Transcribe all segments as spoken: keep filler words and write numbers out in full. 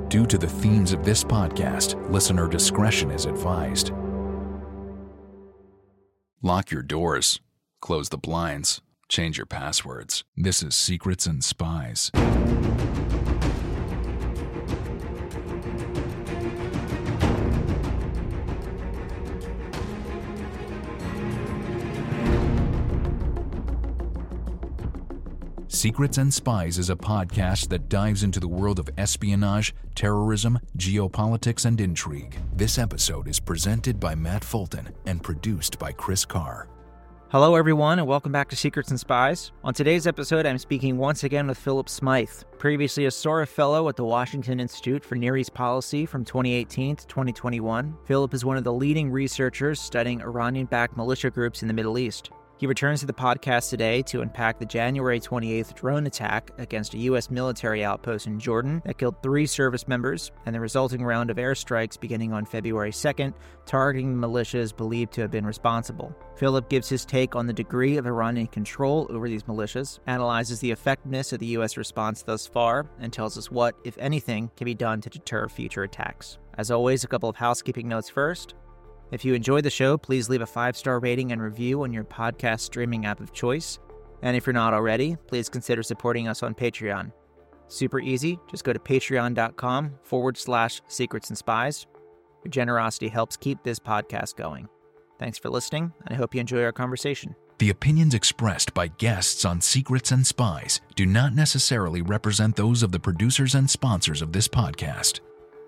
Due to the themes of this podcast, listener discretion is advised. Lock your doors, close the blinds, change your passwords. This is Secrets and Spies. Secrets and Spies is a podcast that dives into the world of espionage, terrorism, geopolitics, and intrigue. This episode is presented by Matt Fulton and produced by Chris Carr. Hello, everyone, and welcome back to Secrets and Spies. On today's episode, I'm speaking once again with Philip Smythe, previously a Sora Fellow at the Washington Institute for Near East Policy from twenty eighteen to twenty twenty-one. Philip is one of the leading researchers studying Iranian-backed militia groups in the Middle East. He returns to the podcast today to unpack the January twenty-eighth drone attack against a U S military outpost in Jordan that killed three service members and the resulting round of airstrikes beginning on February second, targeting the militias believed to have been responsible. Philip gives his take on the degree of Iranian control over these militias, analyzes the effectiveness of the U S response thus far, and tells us what, if anything, can be done to deter future attacks. As always, a couple of housekeeping notes first. If you enjoyed the show, please leave a five-star rating and review on your podcast streaming app of choice. And if you're not already, please consider supporting us on Patreon. Super easy. Just go to patreon.com forward slash secrets and spies. Your generosity helps keep this podcast going. Thanks for listening, and I hope you enjoy our conversation. The opinions expressed by guests on Secrets and Spies do not necessarily represent those of the producers and sponsors of this podcast.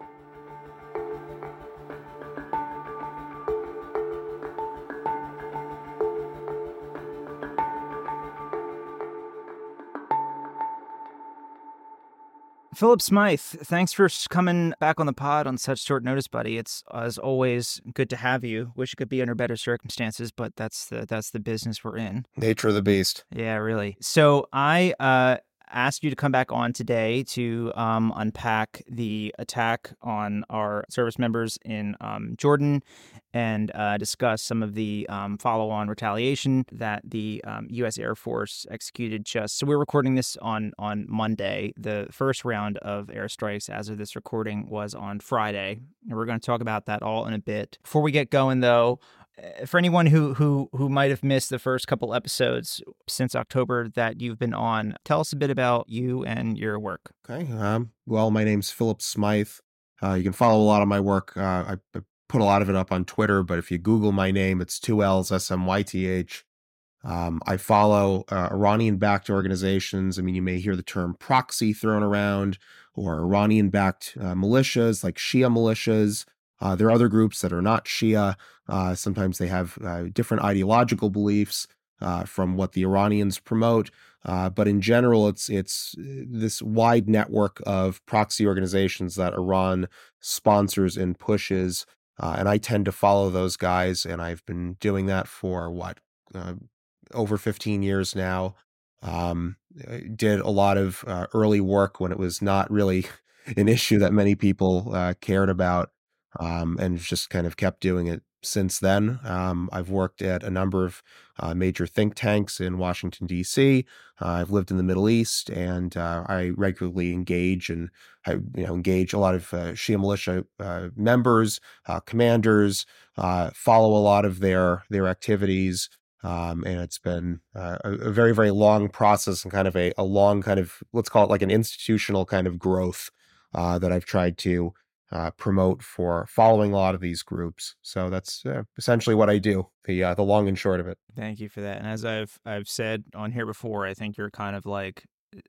Philip Smythe, thanks for coming back on the pod on such short notice, buddy. It's, as always, good to have you. Wish it could be under better circumstances, but that's the that's the business we're in. Nature of the beast. Yeah, really. So I uh, asked you to come back on today to um, unpack the attack on our service members in um, Jordan and uh, discuss some of the um, follow-on retaliation that the um, U S Air Force executed just. So we're recording this on, on Monday. The first round of airstrikes as of this recording was on Friday. And we're going to talk about that all in a bit. Before we get going, though, for anyone who, who, who might have missed the first couple episodes since October that you've been on, tell us a bit about you and your work. Okay. Um, well, my name's Philip Smythe. Uh, you can follow a lot of my work. Uh, I, I put a lot of it up on Twitter, but if you Google my name, it's two L's, S M Y T H. Um, I follow uh, Iranian-backed organizations. I mean, you may hear the term proxy thrown around, or Iranian-backed uh, militias like Shia militias. Uh, there are other groups that are not Shia. Uh, sometimes they have uh, different ideological beliefs uh, from what the Iranians promote. Uh, but in general, it's it's this wide network of proxy organizations that Iran sponsors and pushes. Uh, and I tend to follow those guys. And I've been doing that for, what, uh, over fifteen years now. Um, I did a lot of uh, early work when it was not really an issue that many people uh, cared about. Um, and just kind of kept doing it since then. Um, I've worked at a number of uh, major think tanks in Washington, D C. Uh, I've lived in the Middle East, and uh, I regularly engage and I, you know, engage a lot of uh, Shia militia uh, members, uh, commanders, uh, follow a lot of their their activities. Um, and it's been uh, a, a very, very long process and kind of a, a long kind of, let's call it like an institutional kind of growth uh, that I've tried to Uh, promote for following a lot of these groups. So that's uh, essentially what I do, the uh, the long and short of it. Thank you for that. And as I've I've said on here before, I think you're kind of like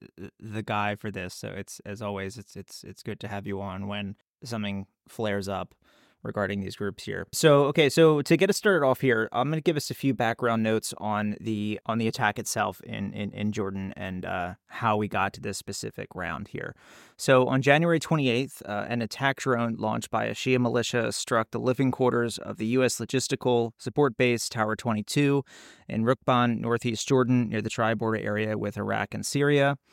the guy for this. So it's, as always, it's it's it's good to have you on when something flares up regarding these groups here. So, okay, so to get us started off here, I'm going to give us a few background notes on the on the attack itself in in, in Jordan and uh, how we got to this specific round here. So on January twenty-eighth, uh, an attack drone launched by a Shia militia struck the living quarters of the U S logistical support base Tower twenty-two in Rukban, northeast Jordan, near the tri-border area with Iraq and Syria.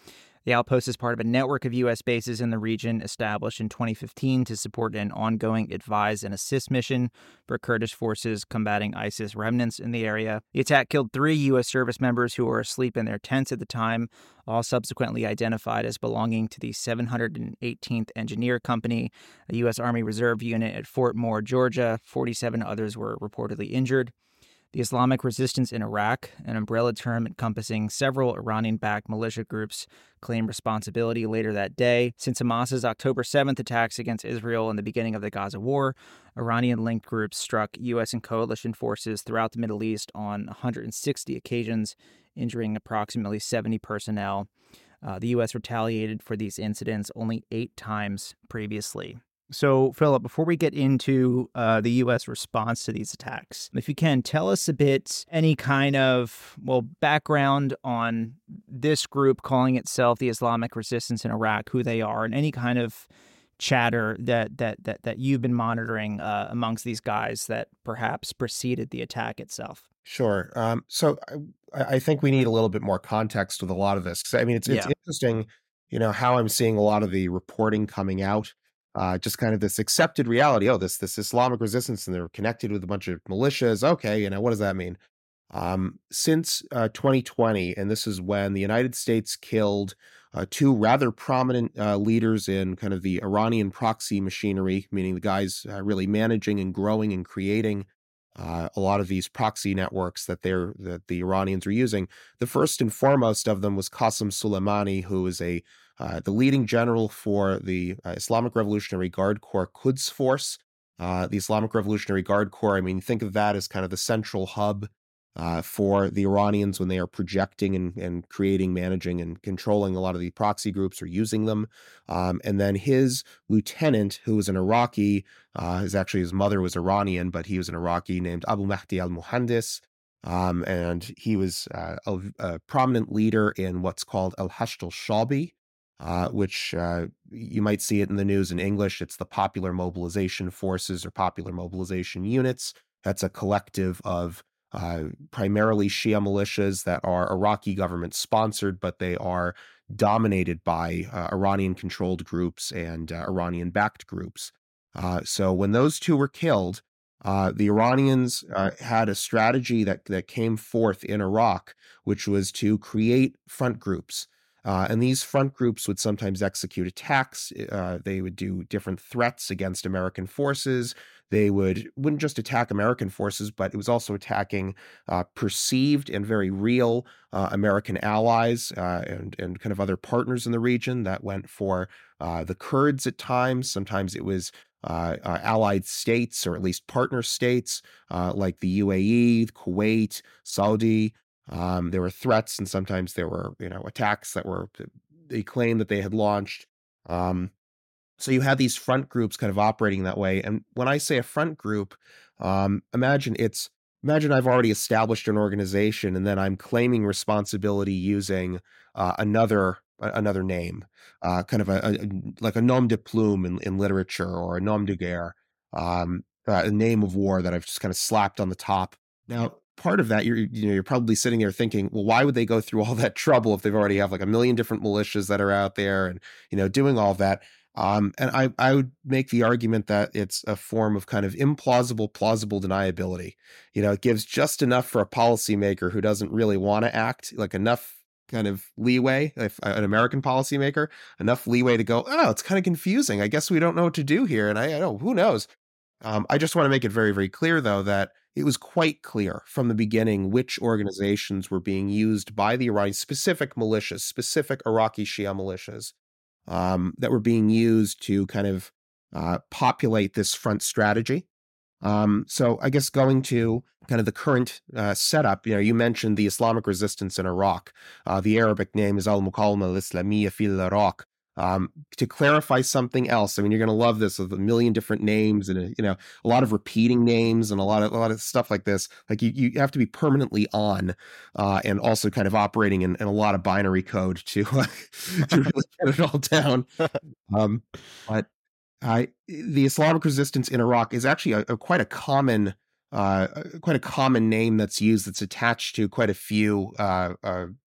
The outpost is part of a network of U S bases in the region established in twenty fifteen to support an ongoing advise and assist mission for Kurdish forces combating ISIS remnants in the area. The attack killed three U S service members who were asleep in their tents at the time, all subsequently identified as belonging to the seven hundred eighteenth Engineer Company, a U S Army Reserve unit at Fort Moore, Georgia. forty-seven others were reportedly injured. The Islamic Resistance in Iraq, an umbrella term encompassing several Iranian-backed militia groups, claimed responsibility later that day. Since Hamas's October seventh attacks against Israel and the beginning of the Gaza War, Iranian-linked groups struck U S and coalition forces throughout the Middle East on one hundred sixty occasions, injuring approximately seventy personnel. Uh, the U S retaliated for these incidents only eight times previously. So, Philip, before we get into uh, the U S response to these attacks, if you can, tell us a bit, any kind of, well, background on this group calling itself the Islamic Resistance in Iraq, who they are, and any kind of chatter that that that, that you've been monitoring uh, amongst these guys that perhaps preceded the attack itself. Sure. Um, so I, I think we need a little bit more context with a lot of this. 'Cause, I mean, it's it's Yeah. interesting, you know, how I'm seeing a lot of the reporting coming out. Uh, just kind of this accepted reality. Oh, this this Islamic resistance, and they're connected with a bunch of militias. Okay, you know, what does that mean? Um, since uh, twenty twenty, and this is when the United States killed uh, two rather prominent uh, leaders in kind of the Iranian proxy machinery, meaning the guys uh, really managing and growing and creating uh, a lot of these proxy networks that they're that the Iranians are using. The first and foremost of them was Qasem Soleimani, who is a uh, the leading general for the uh, Islamic Revolutionary Guard Corps Quds Force. Uh, the Islamic Revolutionary Guard Corps, I mean, think of that as kind of the central hub uh, for the Iranians when they are projecting and, and creating, managing, and controlling a lot of the proxy groups or using them. Um, and then his lieutenant, who was an Iraqi, uh, his actually his mother was Iranian, but he was an Iraqi named Abu Mahdi al-Muhandis. Um, and he was uh, a, a prominent leader in what's called Al-Hashd al-Shabi, uh, which uh, you might see it in the news in English. It's the Popular Mobilization Forces or Popular Mobilization Units. That's a collective of uh, primarily Shia militias that are Iraqi government sponsored, but they are dominated by uh, Iranian-controlled groups and uh, Iranian-backed groups. Uh, so when those two were killed, uh, the Iranians uh, had a strategy that that came forth in Iraq, which was to create front groups. Uh, and these front groups would sometimes execute attacks. Uh, they would do different threats against American forces. They would wouldn't just attack American forces, but it was also attacking uh, perceived and very real uh, American allies uh, and and kind of other partners in the region. That went for uh, the Kurds at times. Sometimes it was uh, uh, allied states or at least partner states uh, like the U A E, Kuwait, Saudi. Um, there were threats, and sometimes there were, you know, attacks that were they claimed that they had launched. Um, so you had these front groups kind of operating that way. And when I say a front group, um, imagine it's imagine I've already established an organization, and then I'm claiming responsibility using uh, another another name, uh, kind of a, a like a nom de plume in, in literature, or a nom de guerre, um, uh, a name of war that I've just kind of slapped on the top. Now, part of that, you're you know you're probably sitting there thinking, well, why would they go through all that trouble if they've already have like a million different militias that are out there and you know doing all of that? Um, and I I would make the argument that it's a form of kind of implausible plausible deniability. You know, it gives just enough for a policymaker who doesn't really want to act, like enough kind of leeway, if an American policymaker, enough leeway to go, oh, it's kind of confusing. I guess we don't know what to do here. And I, I know, who knows? Um, I just want to make it very, very clear, though, that it was quite clear from the beginning which organizations were being used by the Iranian specific militias, specific Iraqi Shia militias, um, that were being used to kind of uh, populate this front strategy. Um, so I guess going to kind of the current uh, setup, you know, you mentioned the Islamic resistance in Iraq. Uh, the Arabic name is Al-Muqawama al-Islamiyya fil Iraq. Um, to clarify something else, I mean, you're going to love this with a million different names and, a, you know, a lot of repeating names and a lot of, a lot of stuff like this. Like you, you have to be permanently on, uh, and also kind of operating in, in a lot of binary code to, uh, to really get it all down. Um, but I, the Islamic resistance in Iraq is actually a, a quite a common, uh, quite a common name that's used, that's attached to quite a few, uh, uh,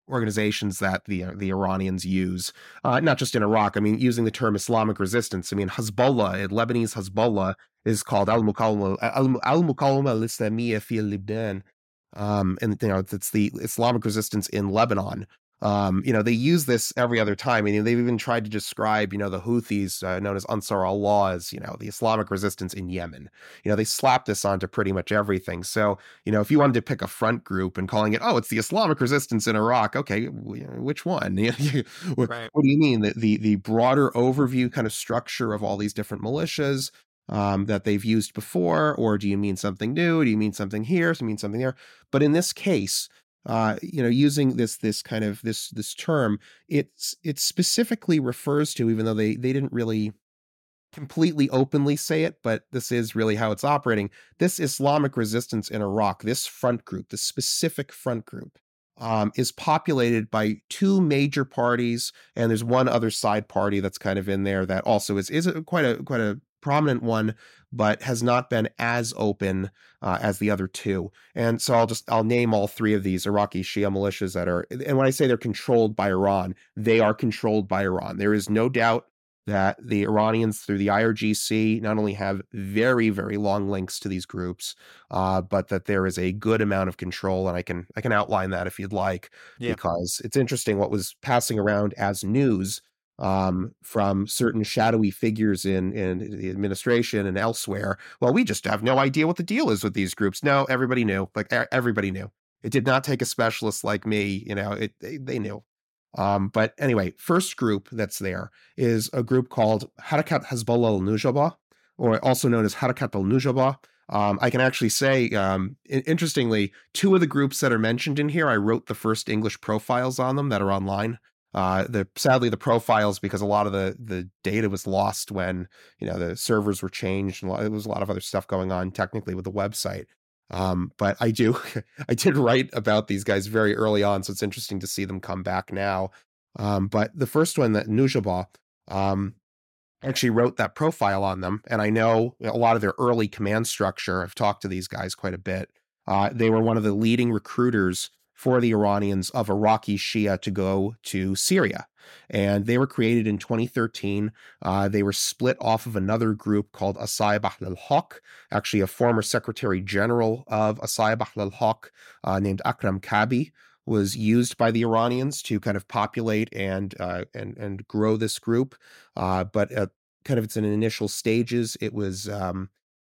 organizations that the the Iranians use, uh, not just in Iraq. I mean, using the term Islamic resistance. I mean, Hezbollah, Lebanese Hezbollah, is called Al Muqawama Al Muqawama Al Islamiyya fi Lebanon, um, and you know it's the Islamic resistance in Lebanon. Um, you know, they use this every other time. I mean, they've even tried to describe, you know, the Houthis, uh, known as Ansar Allah, as, you know, the Islamic resistance in Yemen. You know, they slap this onto pretty much everything. So, you know, if you wanted to pick a front group and calling it, oh, it's the Islamic resistance in Iraq. Okay, which one? what, Right. what do you mean? The, the, the broader overview kind of structure of all these different militias um, that they've used before? Or do you mean something new? Do you mean something here? Do you mean something there? But in this case, uh, you know, using this this kind of this this term, it's it specifically refers to, even though they they didn't really completely openly say it, but this is really how it's operating. This Islamic resistance in Iraq, this front group, this specific front group, um, is populated by two major parties, and there's one other side party that's kind of in there that also is is a, quite a quite a prominent one, but has not been as open uh, as the other two. And so I'll just I'll name all three of these Iraqi Shia militias that are, and when I say they're controlled by Iran, they are controlled by Iran. There is no doubt that the Iranians, through the I R G C, not only have very, very long links to these groups, uh, but that there is a good amount of control. And I can I can outline that if you'd like, Yeah. because it's interesting what was passing around as news um, from certain shadowy figures in, in the administration and elsewhere. Well, we just have no idea what the deal is with these groups. No, everybody knew. Like everybody knew. It did not take a specialist like me. You know, it they, they knew. Um, but anyway, first group that's there is a group called Harakat Hezbollah al-Nujaba, or also known as Harakat al-Nujaba. Um, I can actually say, um, interestingly, two of the groups that are mentioned in here, I wrote the first English profiles on them that are online. Uh, the sadly the profiles, because a lot of the the data was lost when, you know, the servers were changed, and there was a lot of other stuff going on technically with the website. Um, but I do, I did write about these guys very early on, so it's interesting to see them come back now. Um, but the first one, that Nujaba, um, actually wrote that profile on them, and I know a lot of their early command structure. I've talked to these guys quite a bit. Uh, they were one of the leading recruiters for the Iranians of Iraqi Shia to go to Syria. And they were created in twenty thirteen. Uh, they were split off of another group called Asayib Ahl al-Haq, actually a former Secretary General of Asayib Ahl al-Haq uh, named Akram Kabi was used by the Iranians to kind of populate and uh, and and grow this group. Uh, but at kind of its initial stages, it was um,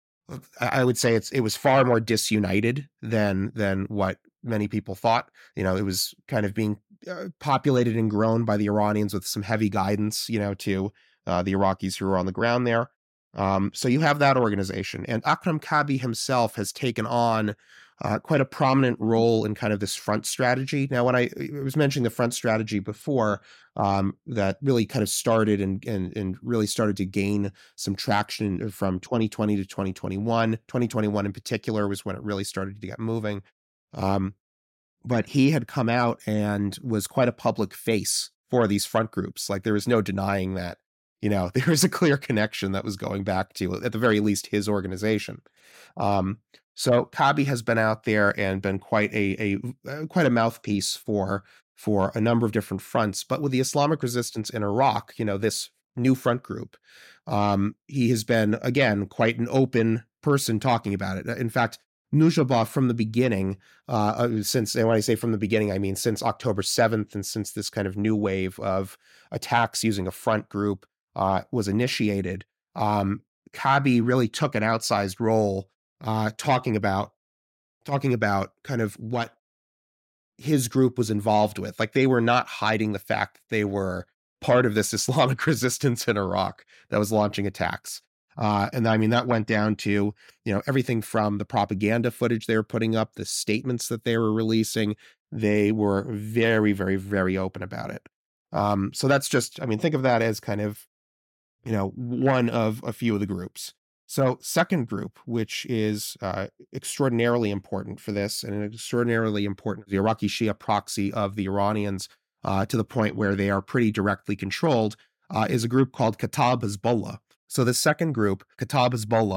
I would say it's it was far more disunited than than what many people thought. You know, it was kind of being uh, populated and grown by the Iranians with some heavy guidance, you know, to uh, the Iraqis who were on the ground there. Um, so you have that organization, and Akram Kabi himself has taken on uh, quite a prominent role in kind of this front strategy. Now, when I, I was mentioning the front strategy before, um, that really kind of started and, and and really started to gain some traction from twenty twenty to twenty twenty-one. twenty twenty-one in particular was when it really started to get moving. Um, but he had come out and was quite a public face for these front groups. Like, there was no denying that, you know, there was a clear connection that was going back to, at the very least, his organization. Um, so Kabi has been out there and been quite a, a uh, quite a mouthpiece for for a number of different fronts. But with the Islamic resistance in Iraq, you know, this new front group, um, he has been, again, quite an open person talking about it. In fact, Nujaba, from the beginning, uh, since, and when I say from the beginning, I mean since October seventh, and since this kind of new wave of attacks using a front group uh, was initiated, um, Kabi really took an outsized role uh, talking about talking about kind of what his group was involved with. Like, they were not hiding the fact that they were part of this Islamic resistance in Iraq that was launching attacks. Uh, and I mean, that went down to, you know, everything from the propaganda footage they were putting up, the statements that they were releasing. They were very, very, very open about it. Um, so that's just, I mean, think of that as kind of, you know, one of a few of the groups. So second group, which is uh, extraordinarily important for this, and extraordinarily important, the Iraqi Shia proxy of the Iranians, uh, to the point where they are pretty directly controlled, uh, is a group called Kataib Hezbollah. So the second group, Kataib Hezbollah,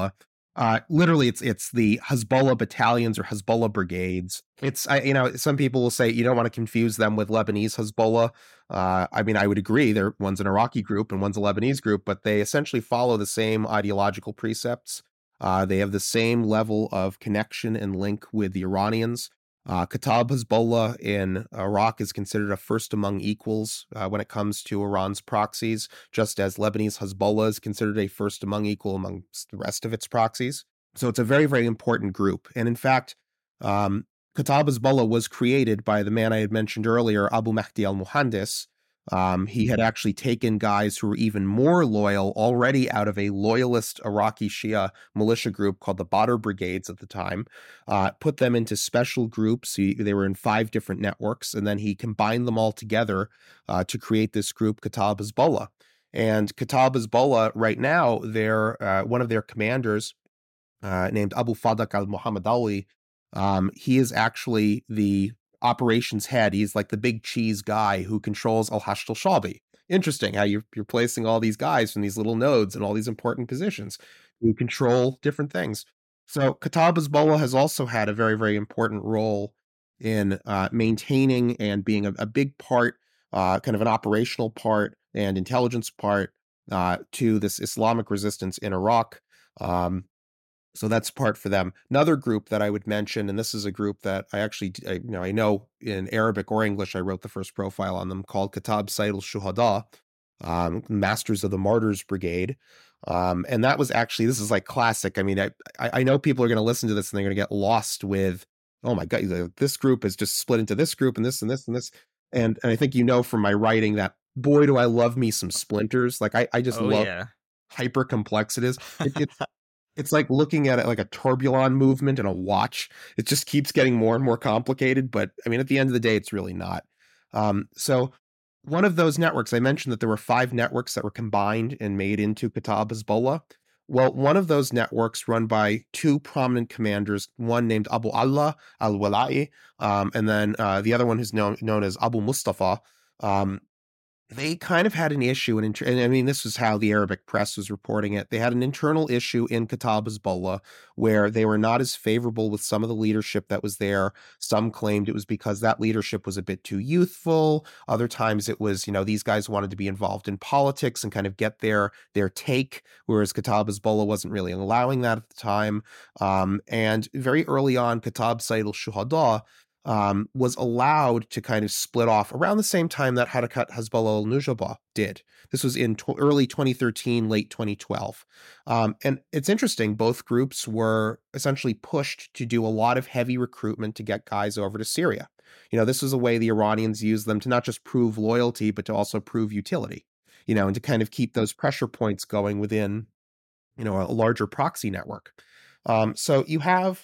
Uh, literally, it's it's the Hezbollah battalions or Hezbollah brigades. It's I, you know some people will say you don't want to confuse them with Lebanese Hezbollah. Uh, I mean, I would agree. There, one's an Iraqi group and one's a Lebanese group, but they essentially follow the same ideological precepts. Uh, they have the same level of connection and link with the Iranians. Uh, Kataib Hezbollah in Iraq is considered a first among equals uh, when it comes to Iran's proxies, just as Lebanese Hezbollah is considered a first among equal among the rest of its proxies. So it's a very, very important group. And in fact, um, Kataib Hezbollah was created by the man I had mentioned earlier, Abu Mahdi al-Muhandis. Um, he had actually taken guys who were even more loyal already out of a loyalist Iraqi Shia militia group called the Badr Brigades at the time, uh, put them into special groups. He, they were in five different networks, and then he combined them all together uh, to create this group, Kataib Hezbollah. And Kataib Hezbollah, right now, they're, uh, one of their commanders, uh, named Abu Fadak al-Muhammad Ali, um, he is actually the operations head. He's like the big cheese guy who controls Al-Hashd al-Shabi. Interesting how you're, you're placing all these guys from these little nodes in all these important positions who control different things. So Kataib Hezbollah has also had a very, very important role in uh, maintaining and being a, a big part, uh, kind of an operational part and intelligence part uh, to this Islamic resistance in Iraq. Um, so that's part for them. Another group that I would mention, and this is a group that I actually, I, you know, I know in Arabic or English, I wrote the first profile on them, called Kataib Sayyid al-Shuhada, um, Masters of the Martyrs Brigade. Um, and that was actually, this is like classic. I mean, I, I know people are going to listen to this and they're going to get lost with, oh my God, this group is just split into this group and this and this and this. And, and I think you know from my writing that, boy, do I love me some splinters. Like I, I just Oh, love yeah. hyper complex it is. It, it's, it's like looking at it like a tourbillon movement in a watch. It just keeps getting more and more complicated. But I mean, at the end of the day, it's really not. Um, so one of those networks, I mentioned that there were five networks that were combined and made into Kataib Hezbollah. Well, one of those networks run by two prominent commanders, one named Abu Allah al-Wala'i, um, and then uh, the other one who's known, known as Abu Mustafa. Um, they kind of had an issue, and, and I mean, this is how the Arabic press was reporting it. They had an internal issue in Kataib Hezbollah where they were not as favorable with some of the leadership that was there. Some claimed it was because that leadership was a bit too youthful. Other times it was, you know, these guys wanted to be involved in politics and kind of get their, their take, whereas Kataib Hezbollah wasn't really allowing that at the time. Um, and very early on, Kataib Sayyid al-Shuhada um, was allowed to kind of split off around the same time that Harakat Hezbollah al-Nujaba did. This was in tw- early twenty thirteen, late twenty twelve. Um, and it's interesting, both groups were essentially pushed to do a lot of heavy recruitment to get guys over to Syria. You know, this was a way the Iranians used them to not just prove loyalty, but to also prove utility, you know, and to kind of keep those pressure points going within, you know, a larger proxy network. Um, so you have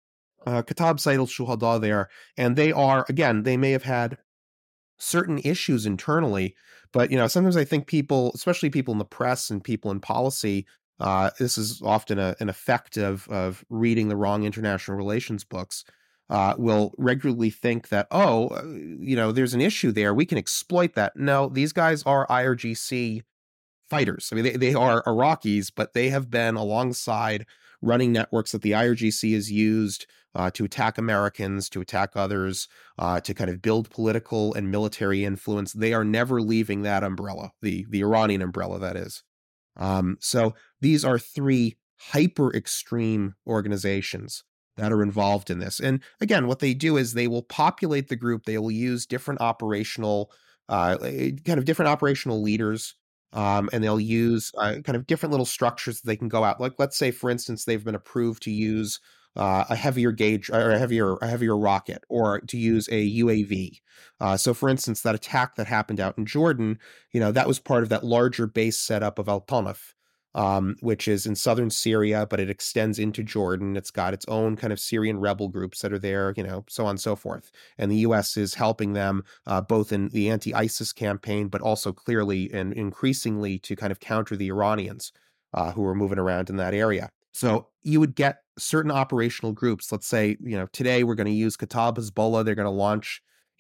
uh, Kataib Sayyid al-Shuhada there, and they are, again, they may have had certain issues internally, but, you know, sometimes I think people, especially people in the press and people in policy, uh, this is often a, an effect of, of reading the wrong international relations books, uh, will regularly think that, oh, uh, you know, there's an issue there, we can exploit that. No, these guys are I R G C fighters. I mean, they, they are Iraqis, but they have been alongside running networks that the I R G C has used uh, to attack Americans, to attack others, uh, to kind of build political and military influence. They are never leaving that umbrella, the, the Iranian umbrella, that is. Um, so these are three hyper extreme organizations that are involved in this. And again, what they do is they will populate the group. They will use different operational, uh, kind of different operational leaders. Um, and they'll use uh, kind of different little structures that they can go out. Like, let's say, for instance, they've been approved to use uh, a heavier gauge or a heavier, a heavier rocket, or to use a U A V. Uh, so, for instance, that attack that happened out in Jordan, you know, that was part of that larger base setup of Al Tanf, um, which is in southern Syria, but it extends into Jordan. It's got its own kind of Syrian rebel groups that are there, you know, so on and so forth. And the U S is helping them uh, both in the anti-ISIS campaign, but also clearly and increasingly to kind of counter the Iranians uh, who are moving around in that area. So you would get certain operational groups. Let's say, you know, today we're going to use Kataib Hezbollah. They're going to launch,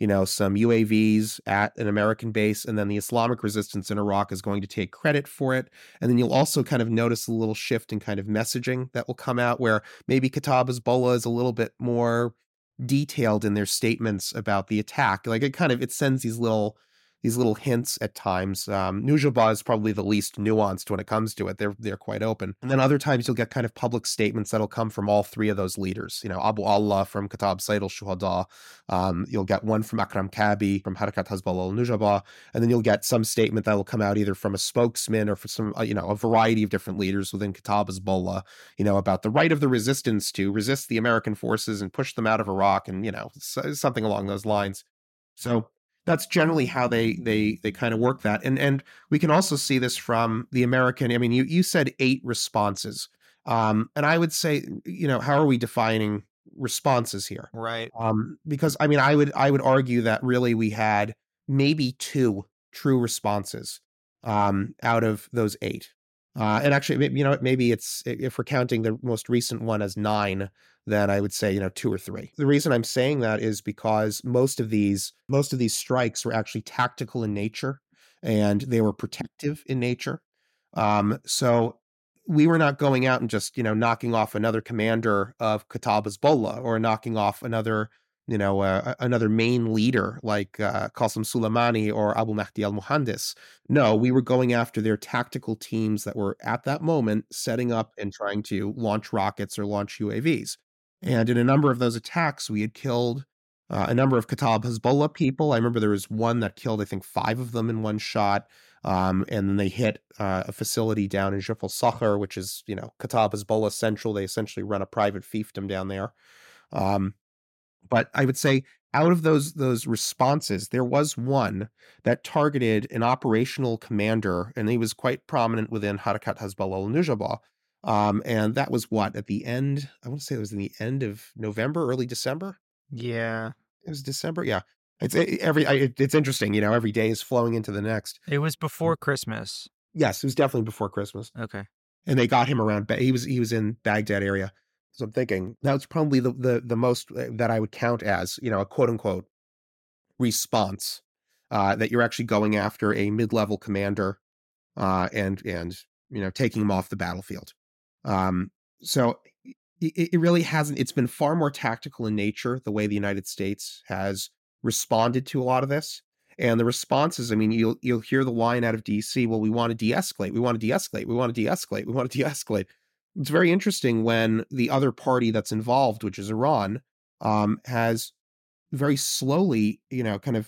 you know, some U A Vs at an American base, and then the Islamic resistance in Iraq is going to take credit for it. And then you'll also kind of notice a little shift in kind of messaging that will come out where maybe Kataib Hezbollah is a little bit more detailed in their statements about the attack. Like it kind of, it sends these little these little hints at times. Um, Nujabah is probably the least nuanced when it comes to it. They're they're quite open. And then other times you'll get kind of public statements that'll come from all three of those leaders. You know, Abu Allah from Kataib Sayd al-Shuhada. Um, you'll get one from Akram Kabi from Harakat Hezbollah al-Nujabah. And then you'll get some statement that will come out either from a spokesman or from some, uh, you know, a variety of different leaders within Kataib Hezbollah, you know, about the right of the resistance to resist the American forces and push them out of Iraq and, you know, something along those lines. So that's generally how they they they kind of work that. And and we can also see this from the American. I mean, you you said eight responses. Um, and I would say, you know, how are we defining responses here? Right. Um, because I mean, I would I would argue that really we had maybe two true responses um, out of those eight. Uh, and actually, you know, maybe it's, if we're counting the most recent one as nine, then I would say, you know, two or three. The reason I'm saying that is because most of these, most of these strikes were actually tactical in nature and they were protective in nature. Um, so we were not going out and just, you know, knocking off another commander of Kataib Hezbollah or knocking off another, you know, uh, another main leader like uh, Qasem Soleimani or Abu Mahdi al-Muhandis. No, we were going after their tactical teams that were at that moment setting up and trying to launch rockets or launch U A Vs. And in a number of those attacks, we had killed uh, a number of Kataib Hezbollah people. I remember there was one that killed, I think, five of them in one shot. Um, and then they hit uh, a facility down in Juf al-Sakhr, which is, you know, Kataib Hezbollah Central. They essentially run a private fiefdom down there. Um, But I would say out of those those responses, there was one that targeted an operational commander, and he was quite prominent within Harakat Hezbollah al-Nujabah. Um, and that was what, at the end, I want to say it was in the end of November, early December. Yeah. It was December. Yeah. It's it, every, I, it's interesting, you know, every day is flowing into the next. It was before Christmas. Yes, it was definitely before Christmas. Okay. And they got him around, he was, he was in Baghdad area. So I'm thinking that's probably the, the, the most that I would count as, you know, a quote unquote response, uh, that you're actually going after a mid-level commander, uh, and, and, you know, taking him off the battlefield. Um, so it, it really hasn't, it's been far more tactical in nature, the way the United States has responded to a lot of this. And the responses, I mean, you'll, you'll hear the line out of D C, well, we want to de-escalate, we want to de-escalate, we want to de-escalate, we want to de-escalate. It's very interesting when the other party that's involved, which is Iran, um, has very slowly, you know, kind of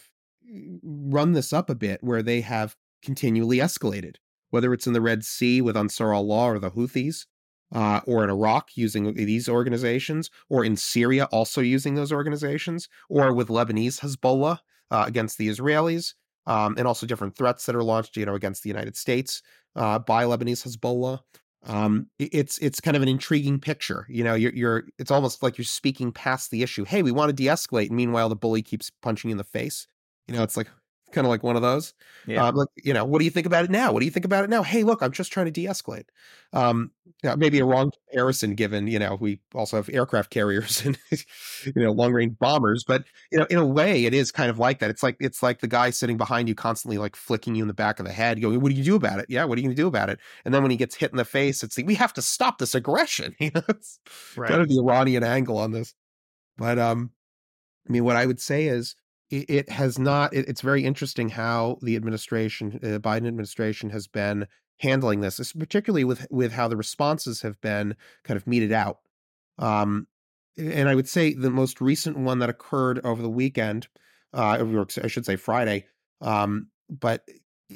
run this up a bit where they have continually escalated, whether it's in the Red Sea with Ansar Allah or the Houthis, uh, or in Iraq using these organizations, or in Syria also using those organizations, or with Lebanese Hezbollah uh, against the Israelis, um, and also different threats that are launched, you know, against the United States uh, by Lebanese Hezbollah. Um, it's it's kind of an intriguing picture. You know, you're you're it's almost like you're speaking past the issue. Hey, we want to de-escalate, and meanwhile the bully keeps punching you in the face. You know, it's like kind of like one of those. Yeah. Um, like, you know, what do you think about it now? What do you think about it now? Hey, look, I'm just trying to de-escalate. Um, yeah, maybe a wrong comparison given, you know, we also have aircraft carriers and, you know, long range bombers, but, you know, in a way it is kind of like that. It's like, it's like the guy sitting behind you constantly like flicking you in the back of the head going, what do you do about it? Yeah. What are you going to do about it? And then when he gets hit in the face, it's like, we have to stop this aggression. You know, it's Right. kind of the Iranian angle on this. But, um, I mean, what I would say is, it has not, it's very interesting how the administration, uh, Biden administration has been handling this, particularly with, with how the responses have been kind of meted out. Um, and I would say the most recent one that occurred over the weekend, uh, I should say Friday, um, but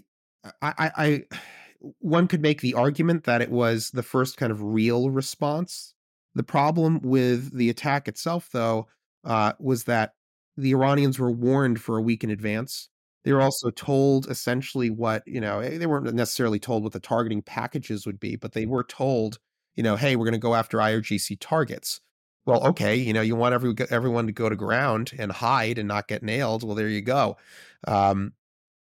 I, I, I, one could make the argument that it was the first kind of real response. The problem with the attack itself, though, uh, was that the Iranians were warned for a week in advance. They were also told essentially what, you know, they weren't necessarily told what the targeting packages would be, but they were told, you know, hey, we're going to go after I R G C targets. Well, okay, you know, you want every, everyone to go to ground and hide and not get nailed. Well, there you go. Um,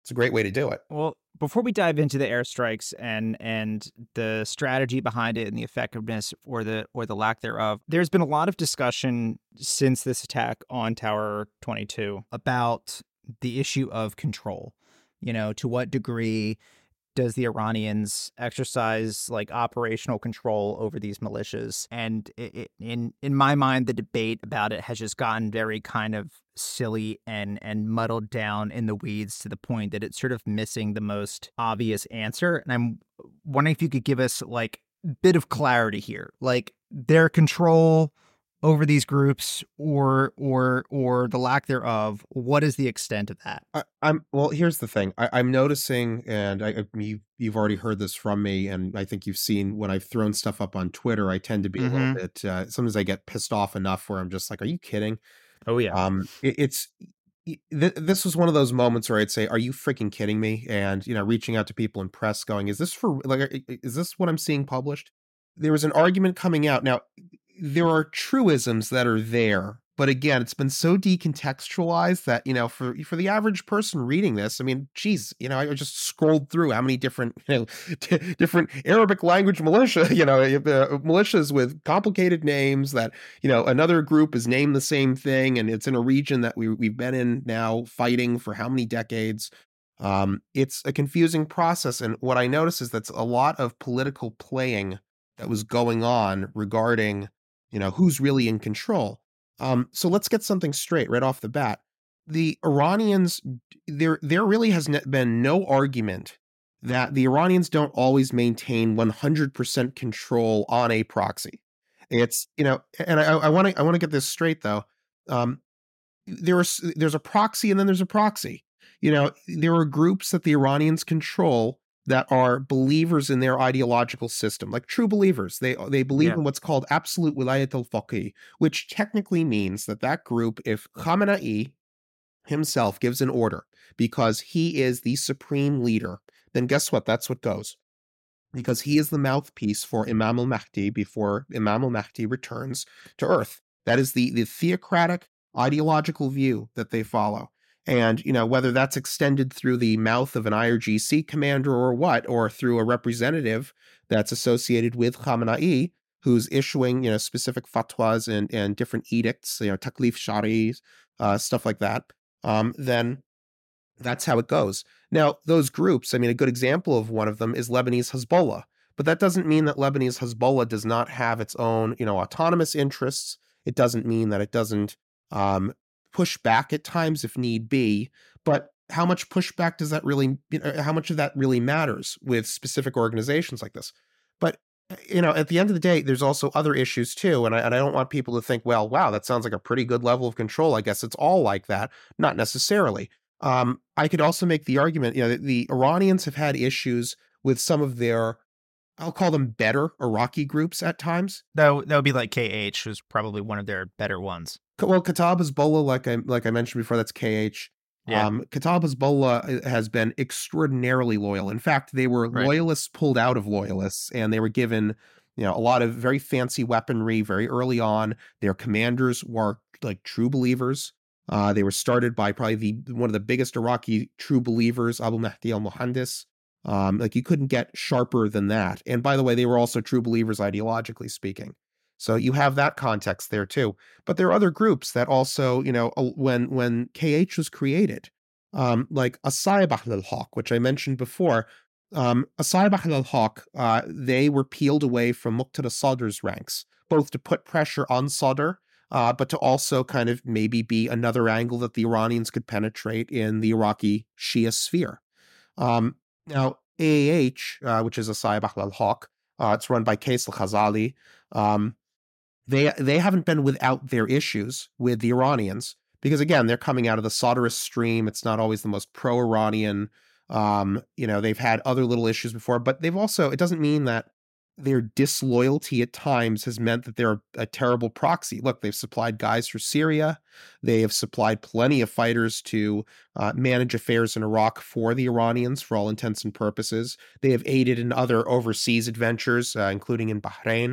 It's a great way to do it. Well, before we dive into the airstrikes and and the strategy behind it and the effectiveness or the or the lack thereof, there's been a lot of discussion since this attack on Tower twenty-two about the issue of control. You know, to what degree does the Iranians exercise like operational control over these militias? And it, it, in in my mind, the debate about it has just gotten very kind of silly and and muddled down in the weeds to the point that it's sort of missing the most obvious answer. And I'm wondering if you could give us like a bit of clarity here, like their control over these groups or or or the lack thereof. What is the extent of that? I, I'm well. Here's the thing. I, I'm noticing, and I, I you, you've already heard this from me, and I think you've seen when I've thrown stuff up on Twitter. I tend to be mm-hmm. a little bit. Uh, sometimes I get pissed off enough where I'm just like, "Are you kidding?" Oh yeah. Um, it, it's th- this was one of those moments where I'd say, "Are you freaking kidding me?" And you know, reaching out to people in press, going, "Is this for like? Is this what I'm seeing published?" There was an argument coming out now. There are truisms that are there, but again, it's been so decontextualized that, you know, for for the average person reading this, I mean, geez, you know, I just scrolled through how many different, you know, t- different Arabic language militia, you know, uh, militias with complicated names that, you know, another group is named the same thing, and it's in a region that we we've been in now fighting for how many decades. Um, it's a confusing process, and what I notice is that's a lot of political playing that was going on regarding, you know, who's really in control. Um, so let's get something straight right off the bat. The Iranians, there there really has been no argument that the Iranians don't always maintain one hundred percent control on a proxy. It's, you know, and I want to I want to get this straight though. Um, there's there's a proxy and then there's a proxy. You know, there are groups that the Iranians control that are believers in their ideological system, like true believers. They they believe yeah. in what's called absolute wilayat al-faqih, which technically means that that group, if Khamenei himself gives an order because he is the supreme leader, then guess what? That's what goes. Because he is the mouthpiece for Imam al-Mahdi before Imam al-Mahdi returns to earth. That is the, the theocratic ideological view that they follow. And, you know, whether that's extended through the mouth of an I R G C commander or what, or through a representative that's associated with Khamenei, who's issuing, you know, specific fatwas and, and different edicts, you know, taklif shari, uh, stuff like that, um, then that's how it goes. Now, those groups, I mean, a good example of one of them is Lebanese Hezbollah. But that doesn't mean that Lebanese Hezbollah does not have its own, you know, autonomous interests. It doesn't mean that it doesn't um, push back at times if need be, but how much pushback does that really, you know, how much of that really matters with specific organizations like this? But, you know, at the end of the day, there's also other issues too. And I, and I don't want people to think, well, wow, that sounds like a pretty good level of control. I guess it's all like that. Not necessarily. Um, I could also make the argument, you know, that the Iranians have had issues with some of their, I'll call them better Iraqi groups at times. That, that would be like K H, who's probably one of their better ones. Well, Kataib Hezbollah, like I like I mentioned before, that's K H. Yeah. Um, Kataib Hezbollah has been extraordinarily loyal. In fact, they were right. loyalists pulled out of loyalists, and they were given, you know, a lot of very fancy weaponry very early on. Their commanders were like true believers. Uh, they were started by probably the one of the biggest Iraqi true believers, Abu Mahdi al-Muhandis. Um, like you couldn't get sharper than that. And by the way, they were also true believers ideologically speaking. So you have that context there too. But there are other groups that also, you know, when when K H was created, um, like Asayib Ahl al-Haq, which I mentioned before, um, Asayib Ahl al-Haq, uh, they were peeled away from Muqtada Sadr's ranks, both to put pressure on Sadr, uh, but to also kind of maybe be another angle that the Iranians could penetrate in the Iraqi Shia sphere. Um, now, A A H, uh, which is Asayib Ahl al-Haq, uh, it's run by Qais al-Khazali. Um, They they haven't been without their issues with the Iranians because, again, they're coming out of the Sadrist stream. It's not always the most pro-Iranian. Um, you know, they've had other little issues before, but they've also, it doesn't mean that their disloyalty at times has meant that they're a terrible proxy. Look, they've supplied guys for Syria. They have supplied plenty of fighters to uh, manage affairs in Iraq for the Iranians for all intents and purposes. They have aided in other overseas adventures, uh, including in Bahrain.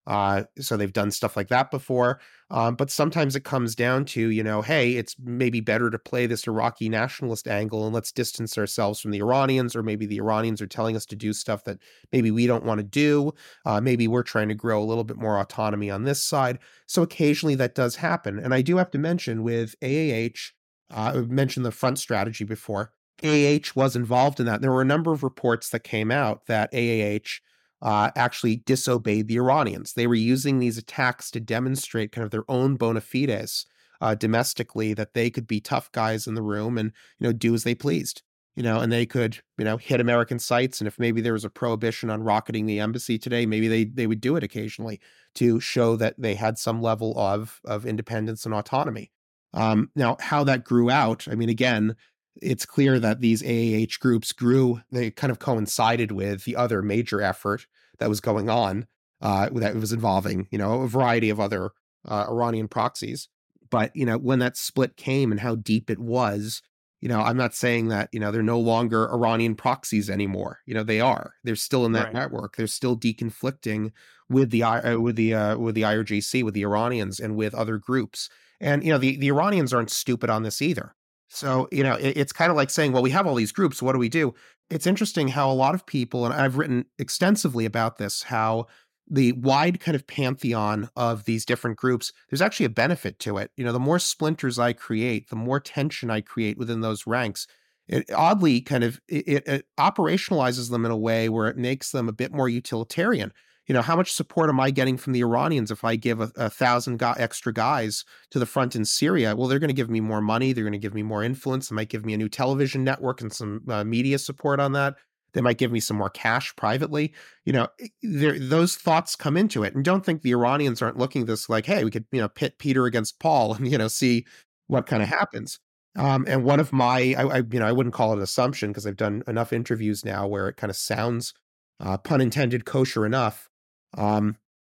Uh, so they've done stuff like that before. Um, but sometimes it comes down to, you know, hey, it's maybe better to play this Iraqi nationalist angle and let's distance ourselves from the Iranians, or maybe the Iranians are telling us to do stuff that maybe we don't want to do. Uh, maybe we're trying to grow a little bit more autonomy on this side. So occasionally that does happen. And I do have to mention with A A H, uh, I mentioned the front strategy before. A A H was involved in that. There were a number of reports that came out that A A H uh, actually disobeyed the Iranians. They were using these attacks to demonstrate kind of their own bona fides uh, domestically, that they could be tough guys in the room and, you know, do as they pleased, you know, and they could, you know, hit American sites. And if maybe there was a prohibition on rocketing the embassy today, maybe they they would do it occasionally to show that they had some level of of independence and autonomy. Um, now, how that grew out, I mean, again, it's clear that these A A H groups grew, they kind of coincided with the other major effort that was going on, uh, that was involving, you know, a variety of other uh, Iranian proxies. But, you know, when that split came and how deep it was, you know, I'm not saying that, you know, they're no longer Iranian proxies anymore. You know, they are. They're still in that Right. network. They're still deconflicting with the I- uh, with the uh, with the I R G C, with the Iranians, and with other groups. And, you know, the, the Iranians aren't stupid on this either. So, you know, it, it's kind of like saying, well, we have all these groups. So what do we do? It's interesting how a lot of people, and I've written extensively about this, how the wide kind of pantheon of these different groups, there's actually a benefit to it. You know, the more splinters I create, the more tension I create within those ranks. It oddly kind of it, it, it operationalizes them in a way where it makes them a bit more utilitarian. You know, how much support am I getting from the Iranians if I give a, a thousand go- extra guys to the front in Syria? Well, they're going to give me more money. They're going to give me more influence. They might give me a new television network and some uh, media support on that. They might give me some more cash privately. You know, there, those thoughts come into it. And don't think the Iranians aren't looking at this like, hey, we could, you know, pit Peter against Paul and, you know, see what kind of happens. Um, and one of my, I, I, you know, I wouldn't call it an assumption because I've done enough interviews now where it kind of sounds, uh, pun intended, kosher enough. Um,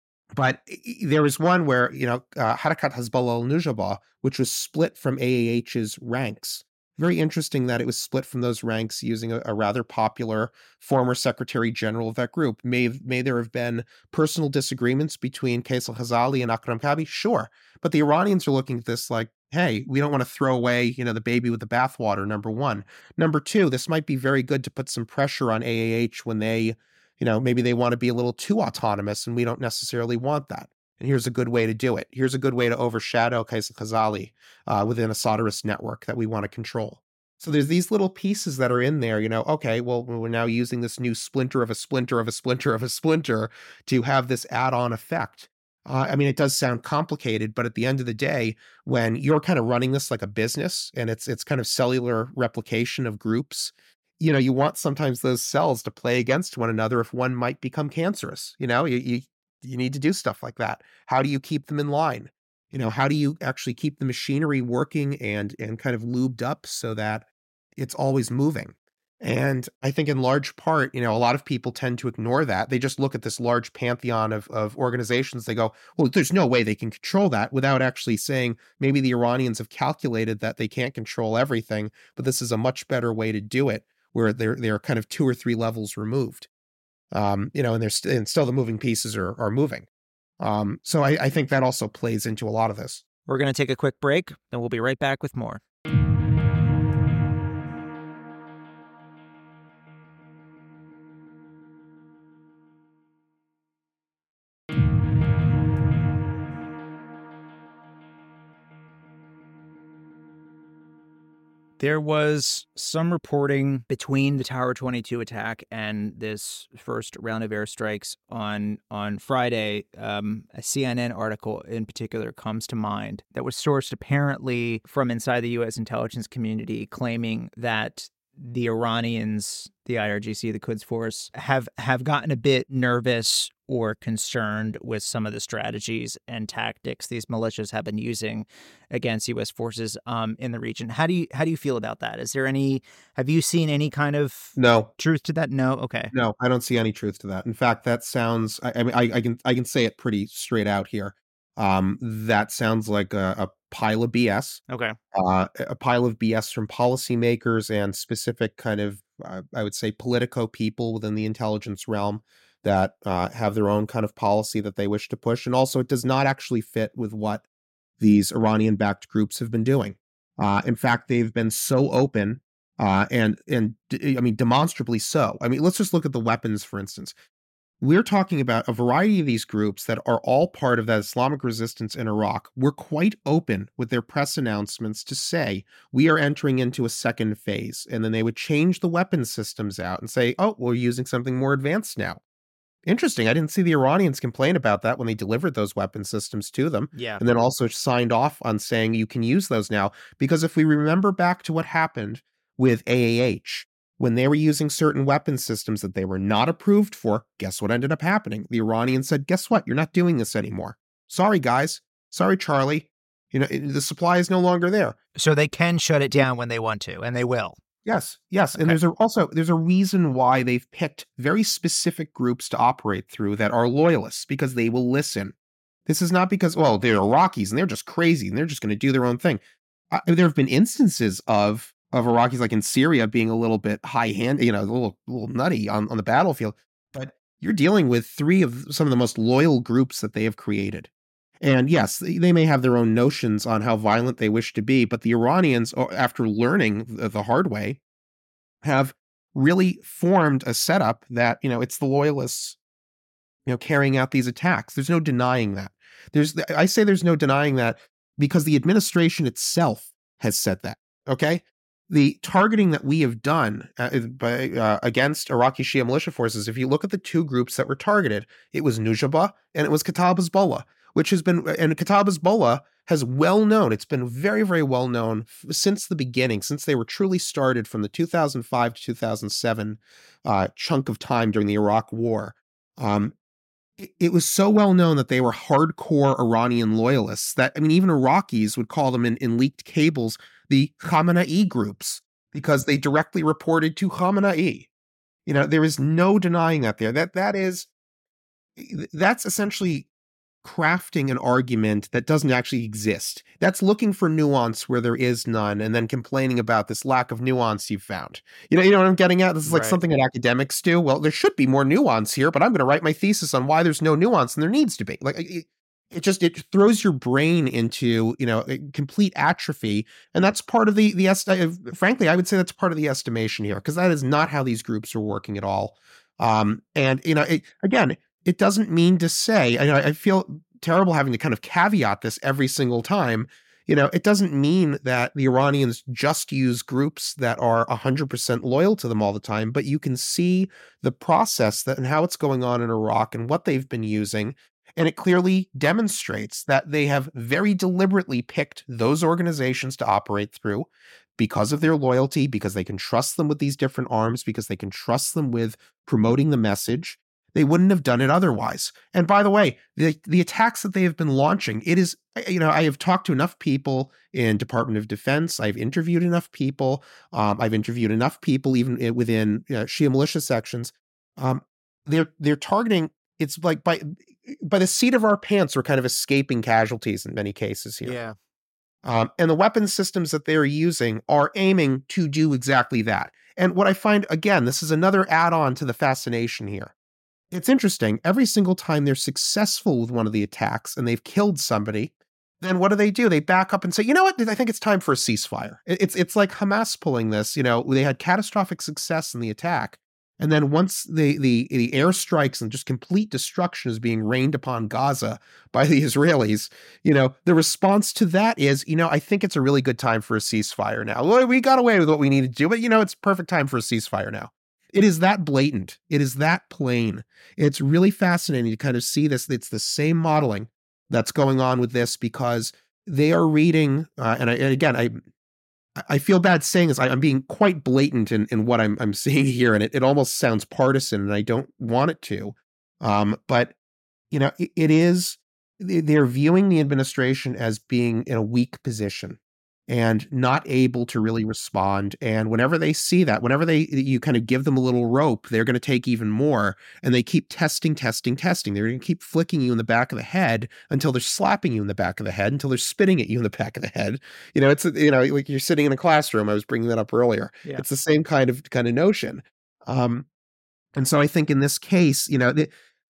but there was one where, you know, uh, Harakat Hezbollah al-Nujaba, which was split from A A H's ranks. Very interesting that it was split from those ranks using a, a rather popular former secretary general of that group. May, may there have been personal disagreements between Qais al-Khazali and Akram Kabi? Sure. But the Iranians are looking at this like, hey, we don't want to throw away, you know, the baby with the bathwater, number one. Number two, this might be very good to put some pressure on A A H when they, you know, maybe they want to be a little too autonomous and we don't necessarily want that. And here's a good way to do it. Here's a good way to overshadow Qais al-Khazali uh, within a Soderist network that we want to control. So there's these little pieces that are in there, you know, okay, well, we're now using this new splinter of a splinter of a splinter of a splinter to have this add-on effect. Uh, I mean, it does sound complicated, but at the end of the day, when you're kind of running this like a business and it's it's kind of cellular replication of groups, you know, you want sometimes those cells to play against one another if one might become cancerous. You know, you, you you need to do stuff like that. How do you keep them in line? You know, how do you actually keep the machinery working and and kind of lubed up so that it's always moving? And I think in large part, you know, a lot of people tend to ignore that. They just look at this large pantheon of, of organizations. They go, well, there's no way they can control that, without actually saying maybe the Iranians have calculated that they can't control everything, but this is a much better way to do it, where they're they're kind of two or three levels removed. Um, you know, and there's st- and still the moving pieces are are moving. Um, so I, I think that also plays into a lot of this. We're going to take a quick break, and we'll be right back with more. There was some reporting between the Tower twenty-two attack and this first round of airstrikes on on Friday. Um, a C N N article in particular comes to mind that was sourced apparently from inside the U S intelligence community, claiming that the Iranians, the I R G C, the Quds Force, have, have gotten a bit nervous or concerned with some of the strategies and tactics these militias have been using against U S forces um, in the region. How do you how do you feel about that? Is there any, have you seen any kind of No, truth to that? No? Okay. no, I don't see any truth to that. In fact, that sounds, I, I mean, I, I can I can say it pretty straight out here. Um, that sounds like a, a pile of B S. Okay. Uh, a pile of B S from policymakers and specific kind of, uh, I would say, politico people within the intelligence realm that uh, have their own kind of policy that they wish to push. And also, it does not actually fit with what these Iranian-backed groups have been doing. Uh, in fact, they've been so open uh, and, and I mean, demonstrably so. I mean, let's just look at the weapons, for instance. We're talking about a variety of these groups that are all part of that Islamic resistance in Iraq. We're quite open with their press announcements to say, we are entering into a second phase. And then they would change the weapon systems out and say, oh, we're using something more advanced now. Interesting. I didn't see the Iranians complain about that when they delivered those weapon systems to them. Yeah. And then also signed off on saying you can use those now. Because if we remember back to what happened with A A H, when they were using certain weapon systems that they were not approved for, guess what ended up happening? The Iranians said, guess what? You're not doing this anymore. Sorry, guys. Sorry, Charlie. You know, the supply is no longer there. So they can shut it down when they want to, and they will. Yes, yes. Okay. And there's a, also, there's a reason why they've picked very specific groups to operate through that are loyalists, because they will listen. This is not because, well, they're Iraqis and they're just crazy and they're just going to do their own thing. Uh, there have been instances of of Iraqis, like in Syria, being a little bit high-handed, you know, a little, a little nutty on, on the battlefield. But you're dealing with three of some of the most loyal groups that they have created. And yes, they may have their own notions on how violent they wish to be, but the Iranians, after learning the hard way, have really formed a setup that, you know, it's the loyalists, you know, carrying out these attacks. There's no denying that. There's, I say there's no denying that because the administration itself has said that, okay? The targeting that we have done uh, by, uh, against Iraqi Shia militia forces, if you look at the two groups that were targeted, it was Nujaba and it was Kataib Hezbollah, which has been, and Kataib Hezbollah has well known, it's been very, very well known f- since the beginning, since they were truly started from the two thousand five to two thousand seven uh, chunk of time during the Iraq War. Um, it, it was so well known that they were hardcore Iranian loyalists that, I mean, even Iraqis would call them in, in leaked cables the Khamenei groups, because they directly reported to Khamenei. You know, there is no denying that there. That that is, that's essentially crafting an argument that doesn't actually exist. That's looking for nuance where there is none, and then complaining about this lack of nuance you've found. You know, you know what I'm getting at? This is like Right. something that academics do. Well, there should be more nuance here, but I'm going to write my thesis on why there's no nuance, and there needs to be. Like, it, it just, it throws your brain into, you know, complete atrophy. And that's part of the, the, est- frankly, I would say that's part of the estimation here, because that is not how these groups are working at all. Um, and, you know, it, again, it doesn't mean to say, I, I feel terrible having to kind of caveat this every single time. You know, it doesn't mean that the Iranians just use groups that are one hundred percent loyal to them all the time, but you can see the process that and how it's going on in Iraq and what they've been using. And it clearly demonstrates that they have very deliberately picked those organizations to operate through because of their loyalty, because they can trust them with these different arms, because they can trust them with promoting the message. They wouldn't have done it otherwise. And by the way, the, the attacks that they have been launching, it is, you know, I have talked to enough people in Department of Defense. I've interviewed enough people. Um, I've interviewed enough people even within you know, Shia militia sections. Um, they're they're targeting, it's like by by the seat of our pants, we're kind of escaping casualties in many cases here. Yeah. Um, and the weapon systems that they're using are aiming to do exactly that. And what I find, again, this is another add-on to the fascination here. It's interesting. Every single time they're successful with one of the attacks and they've killed somebody, then what do they do? They back up and say, you know what? I think it's time for a ceasefire. It's it's like Hamas pulling this. You know, they had catastrophic success in the attack. And then once the, the, the airstrikes and just complete destruction is being rained upon Gaza by the Israelis, you know, the response to that is, you know, I think it's a really good time for a ceasefire now. Well, we got away with what we needed to do, but, you know, it's perfect time for a ceasefire now. It is that blatant. It is that plain. It's really fascinating to kind of see this. It's the same modeling that's going on with this because they are reading, uh, and, I, and again, I I feel bad saying this. I, I'm being quite blatant in, in what I'm I'm seeing here, and it, it almost sounds partisan, and I don't want it to. Um, but, you know, it, it is, they're viewing the administration as being in a weak position and not able to really respond. And whenever they see that, whenever they you kind of give them a little rope, they're going to take even more. And they keep testing, testing, testing. They're going to keep flicking you in the back of the head until they're slapping you in the back of the head, until they're spitting at you in the back of the head. You know, it's, you know, like you're sitting in a classroom. I was bringing that up earlier. Yeah. It's the same kind of kind of notion. Um, And so I think in this case, you know, the,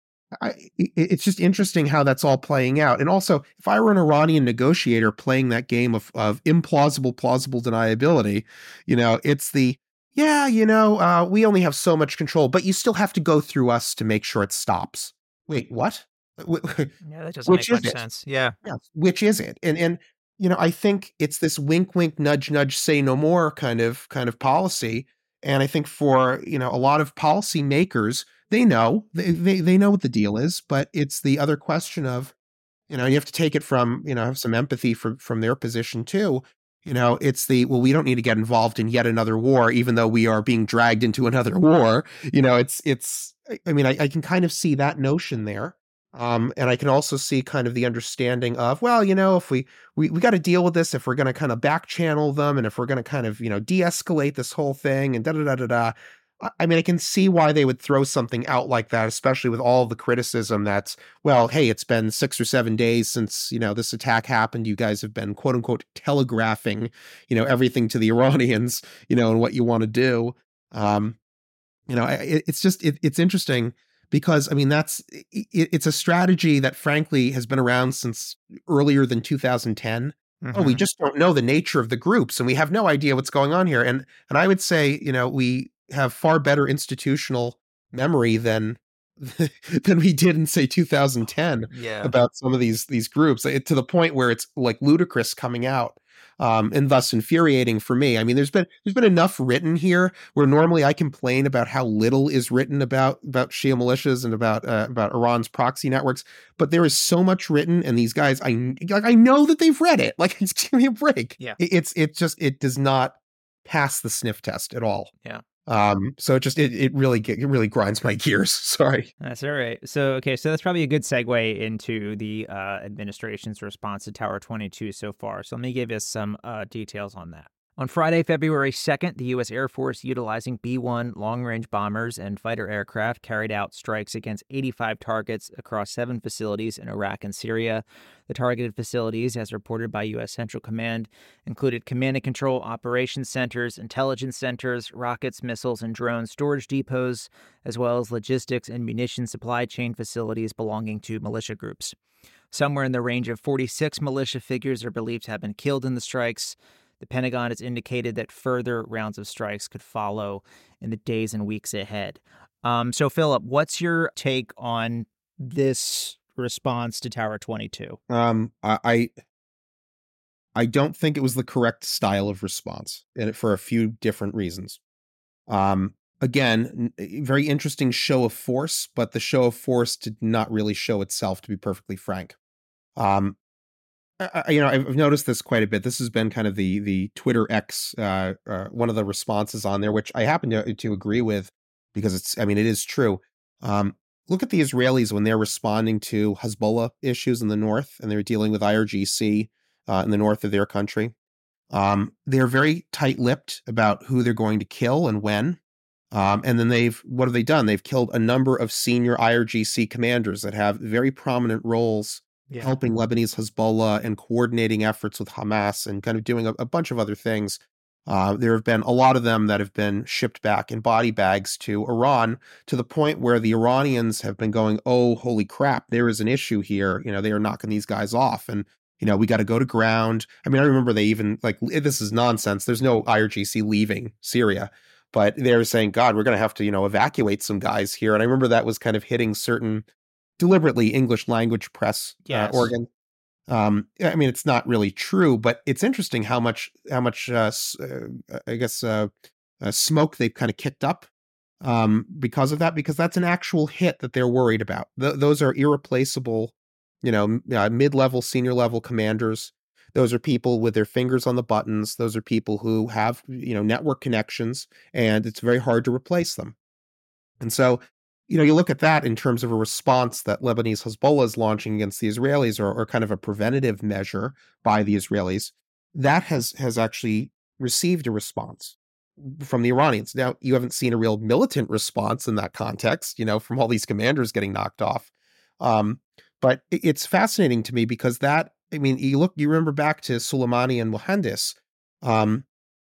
I, it's just interesting how that's all playing out. And also, if I were an Iranian negotiator playing that game of, of implausible, plausible deniability, you know, it's the, yeah, you know, uh, we only have so much control, but you still have to go through us to make sure it stops. Wait, what? Yeah, that doesn't Which make is much it? sense. Yeah. Yeah, which is it? And and you know, I think it's this wink, wink, nudge, nudge, say no more kind of kind of policy. And I think for you know a lot of policymakers, they know they, they they know what the deal is, but it's the other question of you know you have to take it from you know have some empathy from from their position too. You know, it's the well, we don't need to get involved in yet another war, even though we are being dragged into another war. You know, it's it's. I I mean, I, I can kind of see that notion there. Um, and I can also see kind of the understanding of, well, you know, if we we we got to deal with this, if we're going to kind of back channel them, and if we're going to kind of you know de-escalate this whole thing, and da da da da da. I I mean, I can see why they would throw something out like that, especially with all the criticism that's, well, hey, it's been six or seven days since, you know, this attack happened. You guys have been, quote unquote, telegraphing, you know, everything to the Iranians, you know, and what you want to do. Um, you know, it, it's just, it, it's interesting because, I mean, that's, it, it's a strategy that frankly has been around since earlier than two thousand ten. Mm-hmm. Oh, we just don't know the nature of the groups and we have no idea what's going on here. And, and I would say, you know, we have far better institutional memory than than we did in say two thousand ten Yeah. about some of these these groups it, to the point where it's like ludicrous coming out um, and thus infuriating for me. I mean, there's been there's been enough written here where normally I complain about how little is written about about Shia militias and about uh, about Iran's proxy networks, but there is so much written, and these guys, I like I know that they've read it. Like, give me a break. Yeah, it, it's it just it does not pass the sniff test at all. Yeah. Um, so it just it it really get, it really grinds my gears. Sorry. That's all right. So okay, so that's probably a good segue into the uh, administration's response to Tower twenty-two so far. So let me give you some uh, details on that. On Friday, February second, the U S Air Force, utilizing B one long-range bombers and fighter aircraft, carried out strikes against eighty-five targets across seven facilities in Iraq and Syria. The targeted facilities, as reported by U S Central Command, included command and control operations centers, intelligence centers, rockets, missiles, and drone storage depots, as well as logistics and munition supply chain facilities belonging to militia groups. Somewhere in the range of forty-six militia figures are believed to have been killed in the strikes. The Pentagon has indicated that further rounds of strikes could follow in the days and weeks ahead. Um, so, Philip, what's your take on this response to Tower twenty-two? Um, I I don't think it was the correct style of response, and for a few different reasons. Um, again, very interesting show of force, but the show of force did not really show itself, to be perfectly frank. Um, I, you know, I've noticed this quite a bit. This has been kind of the the Twitter X, uh, uh, one of the responses on there, which I happen to to agree with because it's, I mean, it is true. Um, look at the Israelis when they're responding to Hezbollah issues in the north, and they're dealing with I R G C uh, in the north of their country. Um, they're very tight-lipped about who they're going to kill and when. Um, and then they've, what have they done? They've killed a number of senior I R G C commanders that have very prominent roles. Yeah. Helping Lebanese Hezbollah and coordinating efforts with Hamas and kind of doing a, a bunch of other things. Uh, there have been a lot of them that have been shipped back in body bags to Iran, to the point where the Iranians have been going, oh, holy crap, there is an issue here. You know, they are knocking these guys off. And, you know, we got to go to ground. I mean, I remember they even, like, this is nonsense. There's no I R G C leaving Syria. But they're saying, God, we're going to have to, you know, evacuate some guys here. And I remember that was kind of hitting certain deliberately English language press yes. uh, organ. Um, I mean, it's not really true, but it's interesting how much, how much, uh, uh, I guess, uh, uh, smoke they've kind of kicked up um, because of that, because that's an actual hit that they're worried about. Th- those are irreplaceable, you know, uh, mid-level, senior-level commanders. Those are people with their fingers on the buttons. Those are people who have, you know, network connections, and it's very hard to replace them. And so, you know, you look at that in terms of a response that Lebanese Hezbollah is launching against the Israelis, or, or kind of a preventative measure by the Israelis, that has has actually received a response from the Iranians. Now, you haven't seen a real militant response in that context, you know, from all these commanders getting knocked off. Um, but it's fascinating to me because that, I mean, you look, you remember back to Soleimani and Mohandes. Um,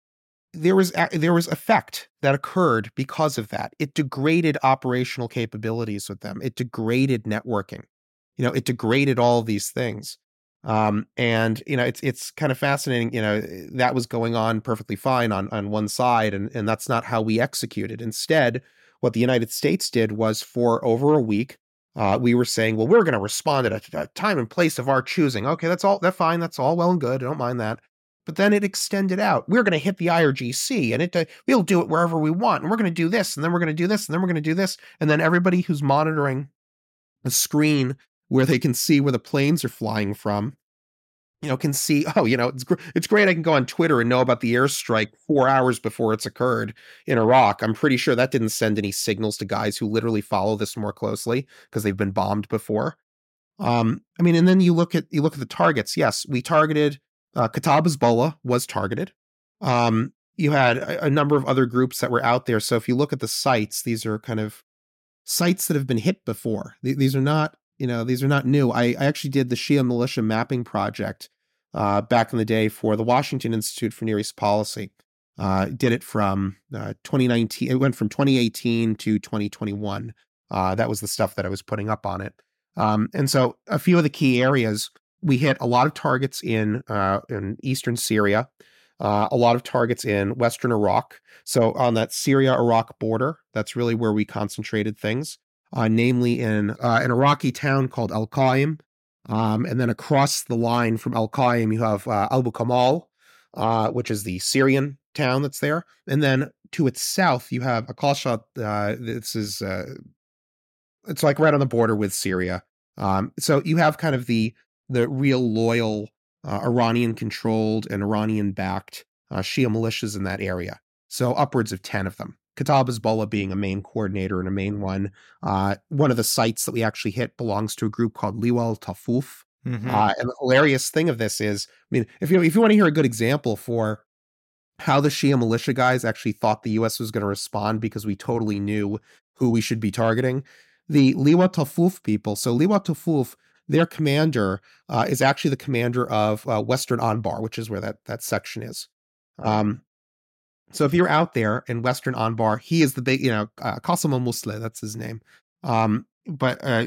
there was there was effect that occurred because of that. It degraded operational capabilities with them. It degraded networking. You know, it degraded all of these things. Um, and you know, it's it's kind of fascinating. You know, that was going on perfectly fine on on one side, and and that's not how we executed. Instead, what the United States did was for over a week, uh, we were saying, well, we're going to respond at a, a time and place of our choosing. Okay, that's all. That's fine. That's all well and good. I don't mind that. But then it extended out. We're going to hit the I R G C, and it uh, we'll do it wherever we want, and we're going to do this, and then we're going to do this, and then we're going to do this, and then everybody who's monitoring a screen where they can see where the planes are flying from, you know, can see, oh, you know, it's gr- it's great. I can go on Twitter and know about the airstrike four hours before it's occurred in Iraq. I'm pretty sure that didn't send any signals to guys who literally follow this more closely because they've been bombed before. Um, I mean, and then you look at you look at the targets. Yes, we targeted uh, Kataib Hezbollah was targeted. Um, you had a, a number of other groups that were out there. So if you look at the sites, these are kind of sites that have been hit before. Th- these are not, you know, these are not new. I, I actually did the Shia militia mapping project uh, back in the day for the Washington Institute for Near East Policy. Uh, did it from uh, twenty nineteen. It went from twenty eighteen to twenty twenty-one. Uh, that was the stuff that I was putting up on it. Um, and so a few of the key areas, we hit a lot of targets in uh, in eastern Syria, uh, a lot of targets in western Iraq. So on that Syria-Iraq border, that's really where we concentrated things, uh, namely in uh, an Iraqi town called Al-Qaim. Um, and then across the line from Al-Qaim, you have uh, Abu Kamal, uh, which is the Syrian town that's there. And then to its south, you have Aqasha. Uh, this is, uh, it's like right on the border with Syria. Um, so you have kind of the the real loyal uh, Iranian-controlled and Iranian-backed uh, Shia militias in that area. So upwards of ten of them. Kataib Hezbollah being a main coordinator and a main one. Uh, one of the sites that we actually hit belongs to a group called Liwa al-Tafuf. Mm-hmm. Uh, and the hilarious thing of this is, I mean, if you if you want to hear a good example for how the Shia militia guys actually thought the U S was going to respond because we totally knew who we should be targeting, the Liwa Tafuf people. So Liwa Tafuf, their commander uh, is actually the commander of uh, Western Anbar, which is where that, that section is. Um, so if you're out there in Western Anbar, he is the big, you know, uh, Qasim al-Musle, that's his name. Um, but uh,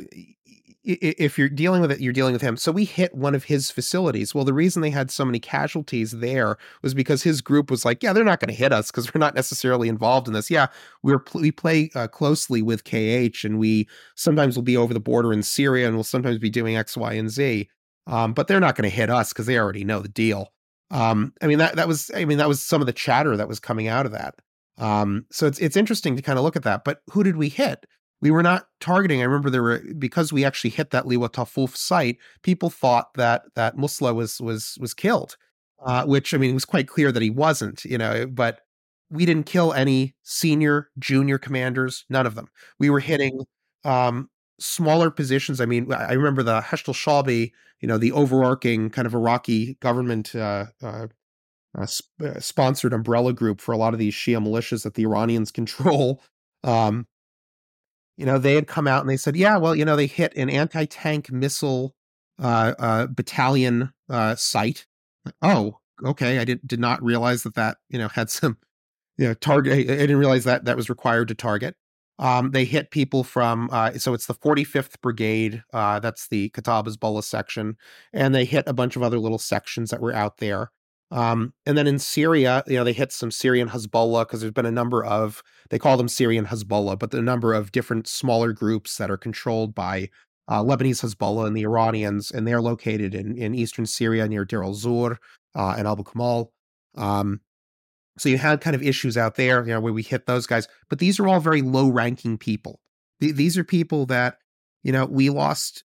if you're dealing with it, you're dealing with him. So we hit one of his facilities. Well, the reason they had so many casualties there was because his group was like, yeah, they're not going to hit us because we're not necessarily involved in this. Yeah, we're we play uh, closely with K H, and we sometimes will be over the border in Syria, and we'll sometimes be doing X, Y, and Z. Um, but they're not going to hit us because they already know the deal. Um, I mean, that that was I mean that was some of the chatter that was coming out of that. Um, so it's it's interesting to kind of look at that. But who did we hit? We were not targeting. I remember there were, because we actually hit that Liwa Tafuf site, people thought that that Musla was was was killed, uh, which, I mean, it was quite clear that he wasn't, you know, but we didn't kill any senior, junior commanders, none of them. We were hitting um, smaller positions. I mean, I remember the Hashd al-Shaabi, you know, the overarching kind of Iraqi government uh, uh, uh, sp- sponsored umbrella group for a lot of these Shia militias that the Iranians control. Um, You know, they had come out and they said, yeah, well, you know, they hit an anti-tank missile uh, uh, battalion uh, site. Oh, okay. I did did not realize that that, you know, had some, you know, target. I didn't realize that that was required to target. Um, they hit people from, uh, so it's the forty-fifth Brigade. Uh, that's the Kataib Hezbollah section. And they hit a bunch of other little sections that were out there. Um, and then in Syria, you know, they hit some Syrian Hezbollah because there's been a number of, they call them Syrian Hezbollah, but the number of different smaller groups that are controlled by uh, Lebanese Hezbollah and the Iranians, and they're located in, in eastern Syria near Deir al-Zur uh, and Abu Kamal. Um, so you had kind of issues out there, you know, where we hit those guys, but these are all very low-ranking people. Th- these are people that, you know, we lost.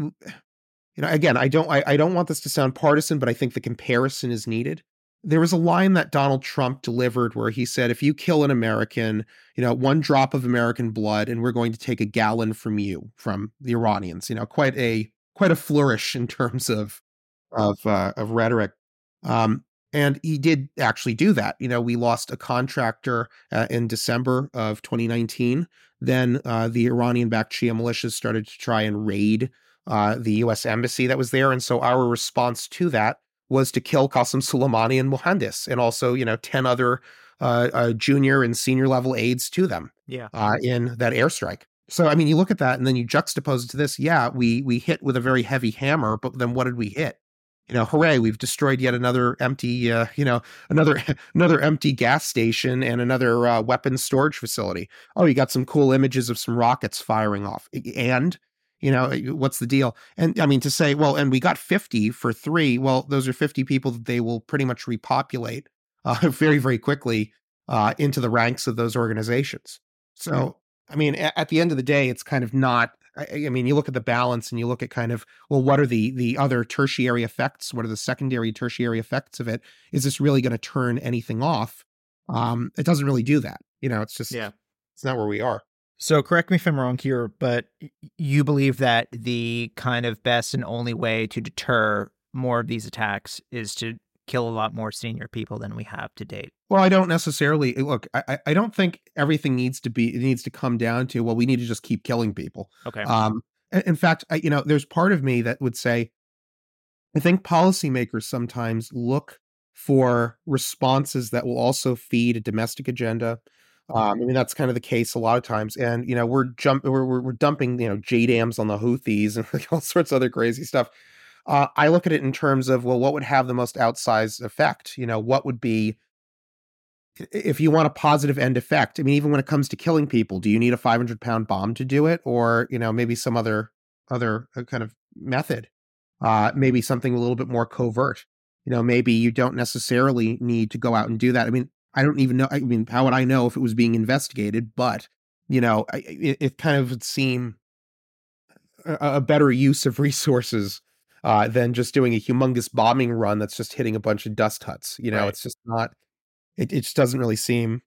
You know, again, I don't, I, I don't want this to sound partisan, but I think the comparison is needed. There was a line that Donald Trump delivered where he said, if you kill an American, you know, one drop of American blood, and we're going to take a gallon from you, from the Iranians, you know, quite a, quite a flourish in terms of, of, uh, of rhetoric. Um, and he did actually do that. You know, we lost a contractor uh, in December of twenty nineteen. Then uh, the Iranian-backed Shia militias started to try and raid Uh, the U S embassy that was there. And so our response to that was to kill Qasem Soleimani and Mohandes, and also, you know, ten other uh, uh, junior and senior level aides to them Yeah. uh, in that airstrike. So, I mean, you look at that and then you juxtapose it to this. Yeah, we we hit with a very heavy hammer, but then what did we hit? You know, hooray, we've destroyed yet another empty, uh, you know, another another empty gas station and another uh, weapons storage facility. Oh, you got some cool images of some rockets firing off. And, you know, what's the deal? And I mean, to say, well, and we got fifty for three. Well, those are fifty people that they will pretty much repopulate uh, very, very quickly uh, into the ranks of those organizations. So, I mean, at the end of the day, it's kind of not, I, I mean, you look at the balance and you look at kind of, well, what are the the other tertiary effects? What are the secondary, tertiary effects of it? Is this really going to turn anything off? Um, it doesn't really do that. You know, it's just, Yeah. it's not where we are. So correct me if I'm wrong here, but you believe that the kind of best and only way to deter more of these attacks is to kill a lot more senior people than we have to date. Well, I don't necessarily look. I, I don't think everything needs to be. It needs to come down to, well, we need to just keep killing people. Okay. Um, in fact, I, you know, there's part of me that would say, I think policymakers sometimes look for responses that will also feed a domestic agenda. Um, I mean, that's kind of the case a lot of times. And, you know, we're jump we're, we're we're dumping, you know, J DAMs on the Houthis and all sorts of other crazy stuff. Uh, I look at it in terms of, well, what would have the most outsized effect? You know, what would be, if you want a positive end effect? I mean, even when it comes to killing people, do you need a five hundred pound bomb to do it? Or, you know, maybe some other, other kind of method, uh, maybe something a little bit more covert. You know, maybe you don't necessarily need to go out and do that. I mean, I don't even know. I mean, how would I know if it was being investigated? But, you know, it, it kind of would seem a, a better use of resources uh, than just doing a humongous bombing run that's just hitting a bunch of dust huts. You know, Right. it's just not, it, it just doesn't really seem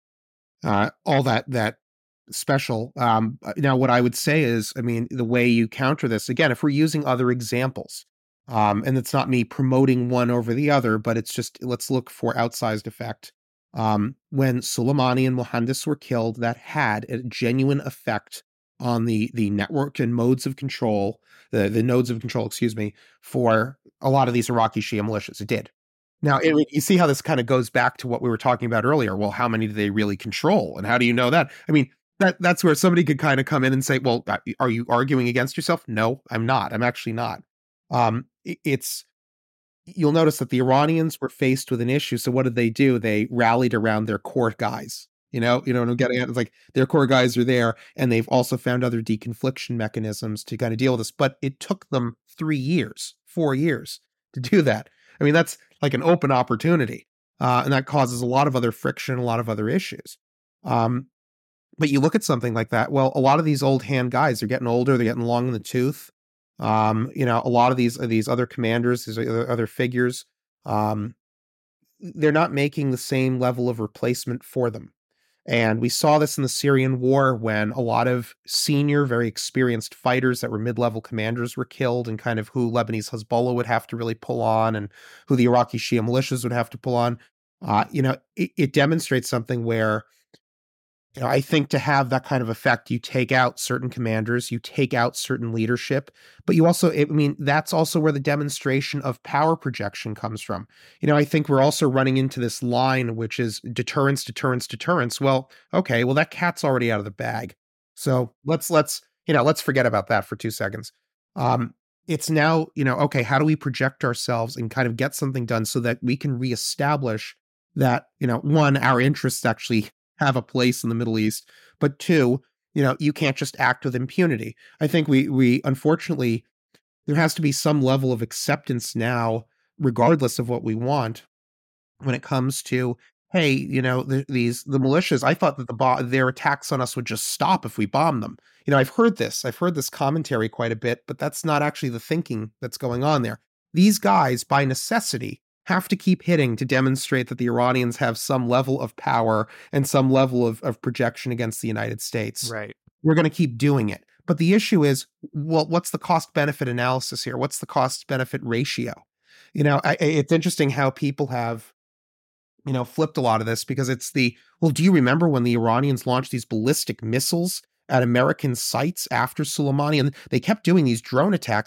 uh, all that, that special. Um, now, what I would say is, I mean, the way you counter this, again, if we're using other examples, um, and it's not me promoting one over the other, but it's just, let's look for outsized effect. Um, when Soleimani and Mohandes were killed, that had a genuine effect on the the network and modes of control, the the nodes of control, excuse me, for a lot of these Iraqi Shia militias. It did. Now, it, you see how this kind of goes back to what we were talking about earlier. Well, how many do they really control, and how do you know that? I mean, that that's where somebody could kind of come in and say, "Well, are you arguing against yourself?" No, I'm not. I'm actually not. Um, it, it's You'll notice that the Iranians were faced with an issue. So what did they do? They rallied around their core guys. You know, you know what I'm getting at? It's like their core guys are there, and they've also found other deconfliction mechanisms to kind of deal with this. But it took them three years, four years to do that. I mean, that's like an open opportunity, uh, and that causes a lot of other friction, a lot of other issues. Um, but you look at something like that. Well, a lot of these old hand guys are getting older; they're getting long in the tooth. Um, you know, a lot of these these other commanders, these other, other figures, um, they're not making the same level of replacement for them. And we saw this in the Syrian war when a lot of senior, very experienced fighters that were mid-level commanders were killed, and kind of who Lebanese Hezbollah would have to really pull on and who the Iraqi Shia militias would have to pull on. Uh, you know, it, it demonstrates something where, you know, I think to have that kind of effect, you take out certain commanders, you take out certain leadership, but you also, I mean, that's also where the demonstration of power projection comes from. You know, I think we're also running into this line, which is deterrence, deterrence, deterrence. Well, okay, well, that cat's already out of the bag. So let's, let's, you know, let's forget about that for two seconds. Um, it's now, you know, okay, how do we project ourselves and kind of get something done so that we can reestablish that, you know, one, our interests actually have a place in the Middle East, but two, you know, you can't just act with impunity. I think we, we, unfortunately, there has to be some level of acceptance now, regardless of what we want, when it comes to, hey, you know, the, these, the militias, I thought that the bo- their attacks on us would just stop if we bomb them. You know, I've heard this, I've heard this commentary quite a bit, but that's not actually the thinking that's going on there. These guys, by necessity, have to keep hitting to demonstrate that the Iranians have some level of power and some level of, of projection against the United States. Right. We're going to keep doing it. But the issue is, well, what's the cost-benefit analysis here? What's the cost-benefit ratio? You know, I, it's interesting how people have, you know, flipped a lot of this, because it's the, well, do you remember when the Iranians launched these ballistic missiles at American sites after Soleimani? And they kept doing these drone attacks.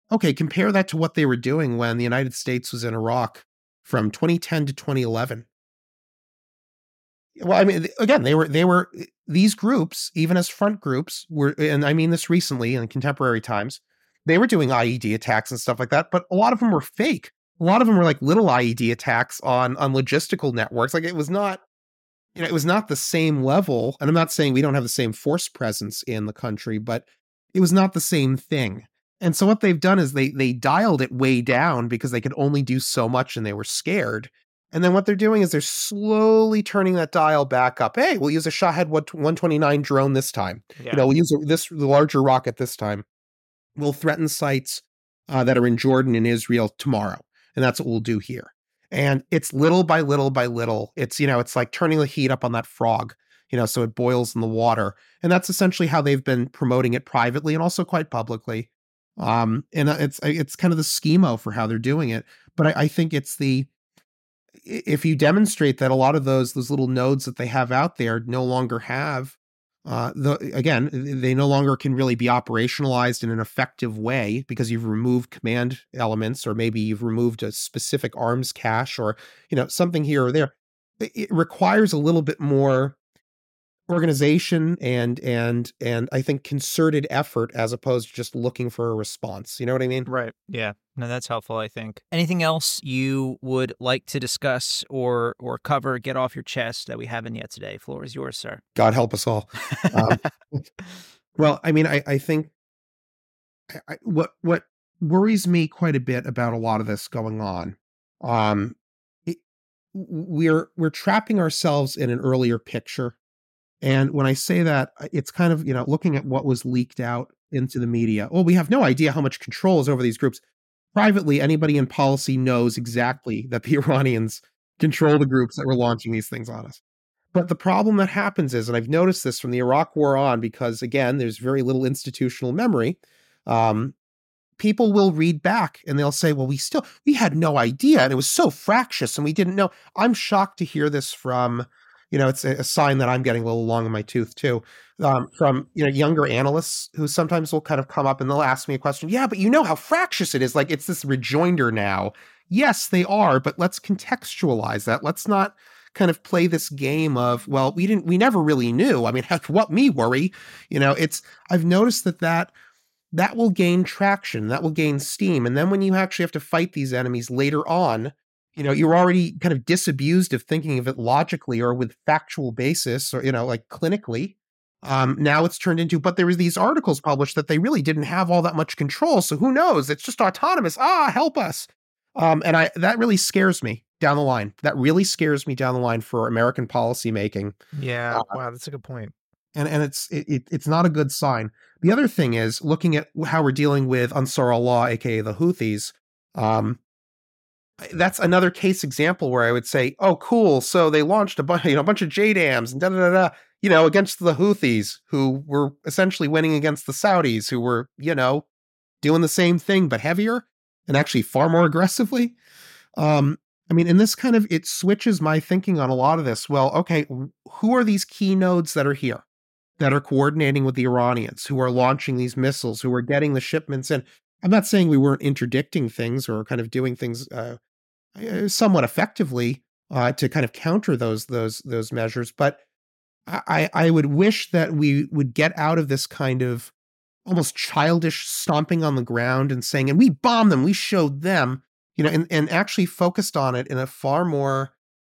okay, compare that to what they were doing when the United States was in Iraq from twenty ten to twenty eleven. Well, I mean, again, they were they were these groups, even as front groups, were, and I mean this recently in contemporary times, they were doing I E D attacks and stuff like that, but a lot of them were fake. A lot of them were like little I E D attacks on on logistical networks. Like it was not, you know, it was not the same level. And I'm not saying we don't have the same force presence in the country, but it was not the same thing. And so what they've done is they they dialed it way down because they could only do so much and they were scared. And then what they're doing is they're slowly turning that dial back up. Hey, we'll use a Shahed one twenty-nine drone this time. Yeah. You know, we'll use a, this the larger rocket this time. We'll threaten sites uh, that are in Jordan and Israel tomorrow. And that's what we'll do here. And it's little by little by little. It's, you know, it's like turning the heat up on that frog, you know, so it boils in the water. And that's essentially how they've been promoting it privately and also quite publicly. Um, and it's it's kind of the schemo for how they're doing it. But I, I think it's the, if you demonstrate that a lot of those those little nodes that they have out there no longer have, uh, the again, they no longer can really be operationalized in an effective way because you've removed command elements, or maybe you've removed a specific arms cache, or you know something here or there. It requires a little bit more organization and and and I think concerted effort as opposed to just looking for a response. You know what I mean? Right. Yeah. No, that's helpful, I think. Anything else you would like to discuss or or cover, get off your chest that we haven't yet today? Floor is yours, sir. God help us all. Um, well, I mean, I, I think I, what what worries me quite a bit about a lot of this going on, um, it, we're we're trapping ourselves in an earlier picture. And when I say that, it's kind of, you know, looking at what was leaked out into the media. Well, we have no idea how much control is over these groups. Privately, anybody in policy knows exactly that the Iranians control the groups that were launching these things on us. But the problem that happens is, and I've noticed this from the Iraq War on, because again, there's very little institutional memory. Um, people will read back and they'll say, well, we still, we had no idea. And it was so fractious and we didn't know. I'm shocked to hear this from, you know, it's a, a sign that I'm getting a little long in my tooth too, um, from, you know, younger analysts who sometimes will kind of come up and they'll ask me a question. Yeah, but you know how fractious it is. Like it's this rejoinder now. Yes, they are, but let's contextualize that. Let's not kind of play this game of, well, we didn't, we never really knew. I mean, what me worry, you know, it's, I've noticed that that, that will gain traction, that will gain steam. And then when you actually have to fight these enemies later on, you know, you're already kind of disabused of thinking of it logically or with factual basis or, you know, like clinically. Um, now it's turned into, but there was these articles published that they really didn't have all that much control. So who knows? It's just autonomous. Ah, help us. Um, and I, that really scares me down the line. That really scares me down the line for American policymaking. Yeah. Uh, Wow. That's a good point. And, and it's, it, it, it's not a good sign. The other thing is looking at how we're dealing with Ansar Allah, A K A the Houthis. Um, That's another case example where I would say, oh, cool. So they launched a bunch, you know, a bunch of J DAMs and da da da da, you know, against the Houthis, who were essentially winning against the Saudis, who were, you know, doing the same thing, but heavier and actually far more aggressively. Um, I mean, and this kind of, it switches my thinking on a lot of this. Well, okay, who are these key nodes that are here, that are coordinating with the Iranians, who are launching these missiles, who are getting the shipments in? I'm not saying we weren't interdicting things or kind of doing things uh, somewhat effectively uh, to kind of counter those those those measures, but I, I would wish that we would get out of this kind of almost childish stomping on the ground and saying, and we bombed them, we showed them, you know, and, and actually focused on it in a far more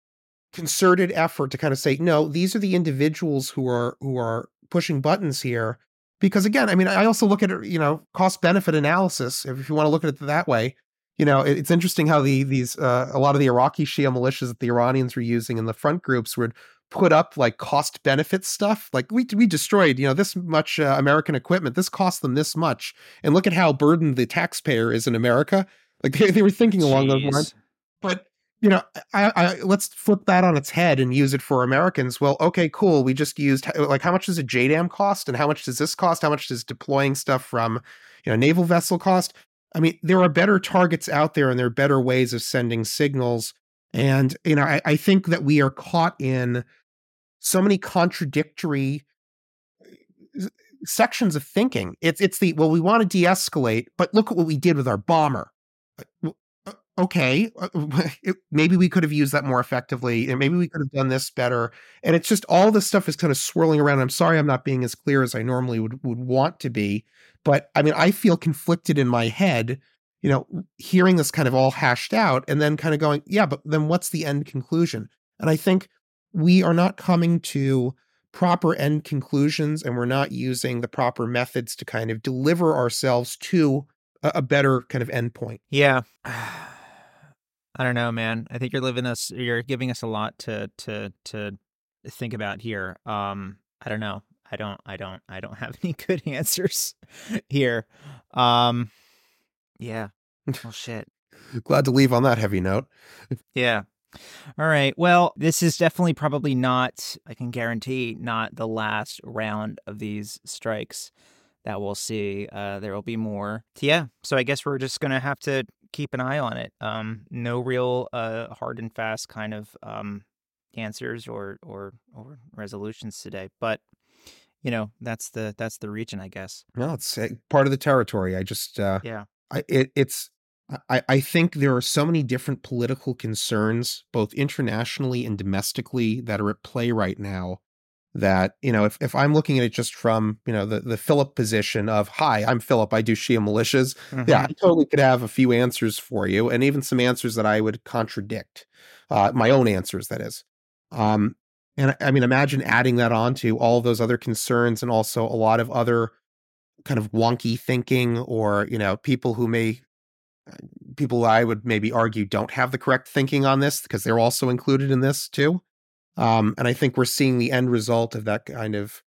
concerted effort to kind of say, no, these are the individuals who are who are pushing buttons here. Because again, I mean, I also look at, you know, cost benefit analysis, if you want to look at it that way. You know, it's interesting how the these uh, a lot of the Iraqi Shia militias that the Iranians were using in the front groups would put up like cost benefit stuff. Like we we destroyed, you know, this much uh, American equipment. This cost them this much, and look at how burdened the taxpayer is in America. Like they, they were thinking along Jeez. those lines. But you know, I, I let's flip that on its head and use it for Americans. Well, okay, cool. We just used like how much does a J DAM cost, and how much does this cost? How much does deploying stuff from, you know, naval vessel cost? I mean, there are better targets out there, and there are better ways of sending signals. And you know, I, I think that we are caught in so many contradictory sections of thinking. It's it's the, well, we want to de-escalate, but look at what we did with our bomber. Okay, it, maybe we could have used that more effectively, and maybe we could have done this better. And it's just all this stuff is kind of swirling around. I'm sorry I'm not being as clear as I normally would, would want to be. But I mean, I feel conflicted in my head, you know, hearing this kind of all hashed out and then kind of going, yeah, but then what's the end conclusion? And I think we are not coming to proper end conclusions, and we're not using the proper methods to kind of deliver ourselves to a, a better kind of endpoint. Yeah. I don't know, man. I think you're living us, you're giving us a lot to, to, to think about here. Um, I don't know. I don't, I don't, I don't have any good answers here. Um, yeah. Well, shit. Glad to leave on that heavy note. Yeah. All right. Well, this is definitely probably not, I can guarantee, not the last round of these strikes that we'll see. Uh, there will be more. Yeah. So I guess we're just going to have to keep an eye on it. Um, no real uh, hard and fast kind of um, answers or, or or resolutions today. But, you know, that's the that's the region, I guess. No, it's uh, part of the territory. I just, uh, yeah, I, it, it's, I, I think there are so many different political concerns, both internationally and domestically, that are at play right now, that, you know, if, if I'm looking at it just from, you know, the, the Philip position of, hi, I'm Philip, I do Shia militias. Mm-hmm. Yeah, I totally could have a few answers for you, and even some answers that I would contradict, uh, my own answers, that is. Um, and I mean, imagine adding that on to all of those other concerns, and also a lot of other kind of wonky thinking, or, you know, people who may, people I would maybe argue don't have the correct thinking on this, because they're also included in this too. Um, and I think we're seeing the end result of that kind of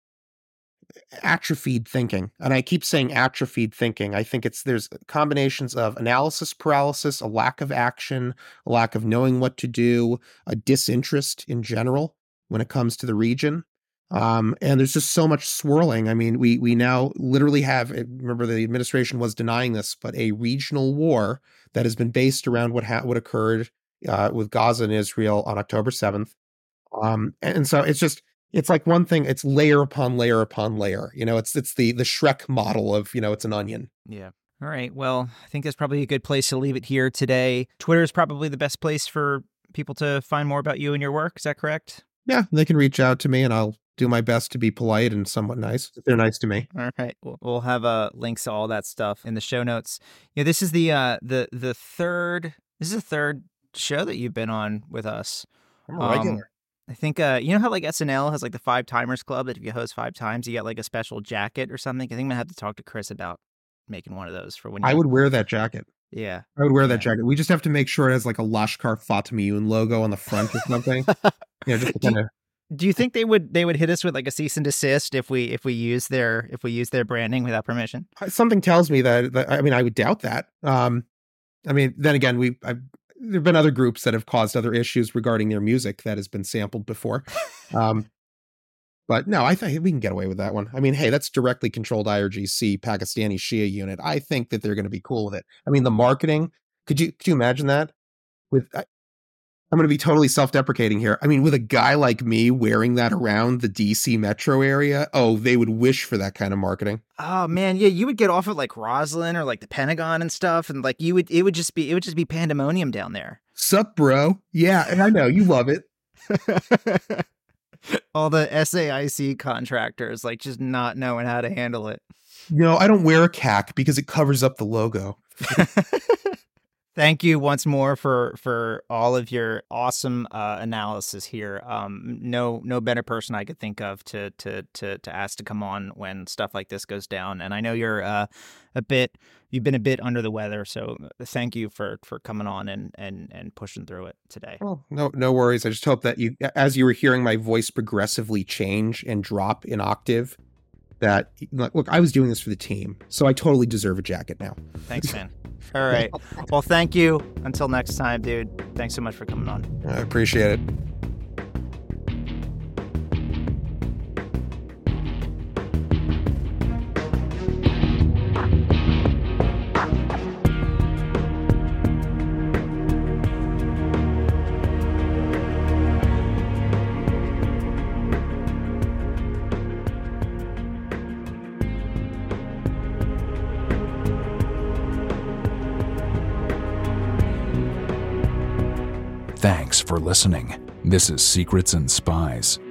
atrophied thinking. And I keep saying atrophied thinking. I think it's, there's combinations of analysis paralysis, a lack of action, a lack of knowing what to do, a disinterest in general when it comes to the region. Um, and there's just so much swirling. I mean, we we now literally have, remember the administration was denying this, but a regional war that has been based around what ha- what occurred uh, with Gaza and Israel on October seventh. Um, and so it's just, it's like one thing, it's layer upon layer upon layer, you know, it's, it's the, the Shrek model of, you know, it's an onion. Yeah. All right. Well, I think that's probably a good place to leave it here today. Twitter is probably the best place for people to find more about you and your work. Is that correct? Yeah. They can reach out to me, and I'll do my best to be polite and somewhat nice if they're nice to me. All right. We'll, we'll have uh, links to all that stuff in the show notes. Yeah. This is the, uh, the, the third, this is the third show that you've been on with us. I'm a regular. Um, I think, uh, you know how like S N L has like the Five Timers Club, that if you host five times, you get like a special jacket or something? I think I'm going to have to talk to Chris about making one of those for when you... I would wear that jacket. Yeah. I would wear yeah. that jacket. We just have to make sure it has like a Lashkar Fatma logo on the front or something. Yeah, just to kind of... Do you think they would they would hit us with like a cease and desist if we if we use their if we use their branding without permission? Something tells me that, that I mean, I would doubt that. Um, I mean, then again, we I've, there have been other groups that have caused other issues regarding their music that has been sampled before. Um, but no, I think we can get away with that one. I mean, hey, that's directly controlled I R G C, Pakistani Shia unit. I think that they're going to be cool with it. I mean, the marketing, could you, could you imagine that? With, I, I'm going to be totally self-deprecating here. I mean, with a guy like me wearing that around the D C metro area, oh, they would wish for that kind of marketing. Oh man, yeah, you would get off at like Roslyn or like the Pentagon and stuff, and like you would, it would just be, it would just be pandemonium down there. Sup, bro? Yeah, and I know you love it. All the S A I C contractors like just not knowing how to handle it. You know, I don't wear a C A C because it covers up the logo. Thank you once more for, for all of your awesome uh, analysis here. Um, no no better person I could think of to to to to ask to come on when stuff like this goes down. And I know you're uh, a bit you've been a bit under the weather, so thank you for, for coming on and, and and pushing through it today. Oh, no no worries. I just hope that you, as you were hearing my voice progressively change and drop in octave, that look, I was doing this for the team, so I totally deserve a jacket now. Thanks, man. All right. Well, thank you. Until next time, dude. Thanks so much for coming on. I appreciate it. Thanks for listening. This is Secrets and Spies.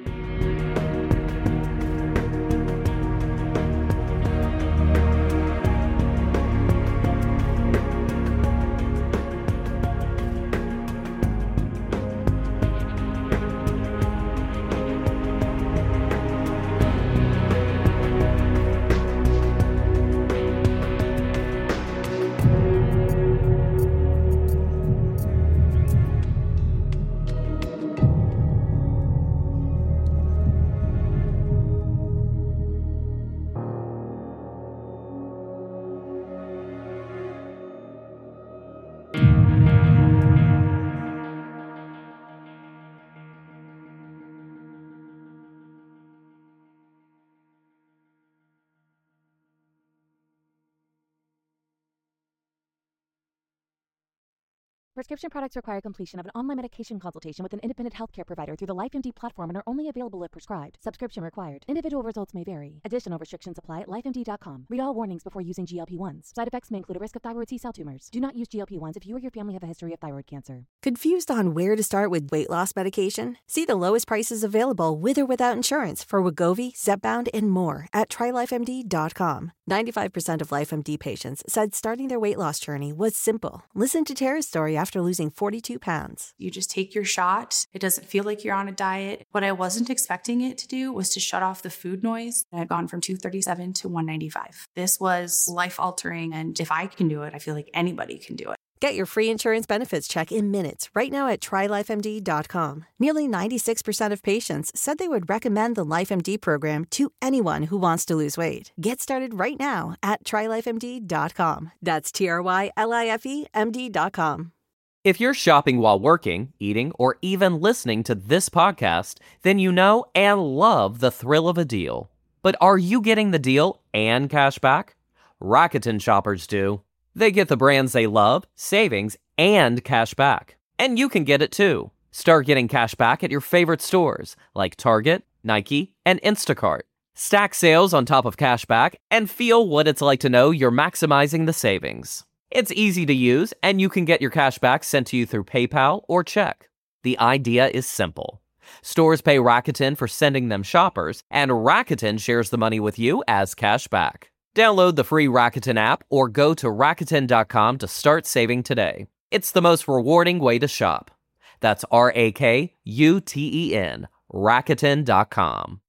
Prescription products require completion of an online medication consultation with an independent healthcare provider through the LifeMD platform and are only available if prescribed. Subscription required. Individual results may vary. Additional restrictions apply at life M D dot com. Read all warnings before using G L P ones. Side effects may include a risk of thyroid C-cell tumors. Do not use G L P ones if you or your family have a history of thyroid cancer. Confused on where to start with weight loss medication? See the lowest prices available with or without insurance for Wegovy, Zepbound, and more at try life M D dot com. ninety-five percent of LifeMD patients said starting their weight loss journey was simple. Listen to Tara's story after losing forty-two pounds. You just take your shot. It doesn't feel like you're on a diet. What I wasn't expecting it to do was to shut off the food noise. I had gone from two thirty-seven to one ninety-five. This was life-altering, and if I can do it, I feel like anybody can do it. Get your free insurance benefits check in minutes right now at try life M D dot com. Nearly ninety-six percent of patients said they would recommend the LifeMD program to anyone who wants to lose weight. Get started right now at try life M D dot com. That's T R Y L I F E M D dot com. If you're shopping while working, eating, or even listening to this podcast, then you know and love the thrill of a deal. But are you getting the deal and cash back? Rakuten shoppers do. They get the brands they love, savings, and cash back. And you can get it too. Start getting cash back at your favorite stores like Target, Nike, and Instacart. Stack sales on top of cash back and feel what it's like to know you're maximizing the savings. It's easy to use, and you can get your cash back sent to you through PayPal or check. The idea is simple. Stores pay Rakuten for sending them shoppers, and Rakuten shares the money with you as cash back. Download the free Rakuten app or go to Rakuten dot com to start saving today. It's the most rewarding way to shop. That's R A K U T E N, Rakuten dot com.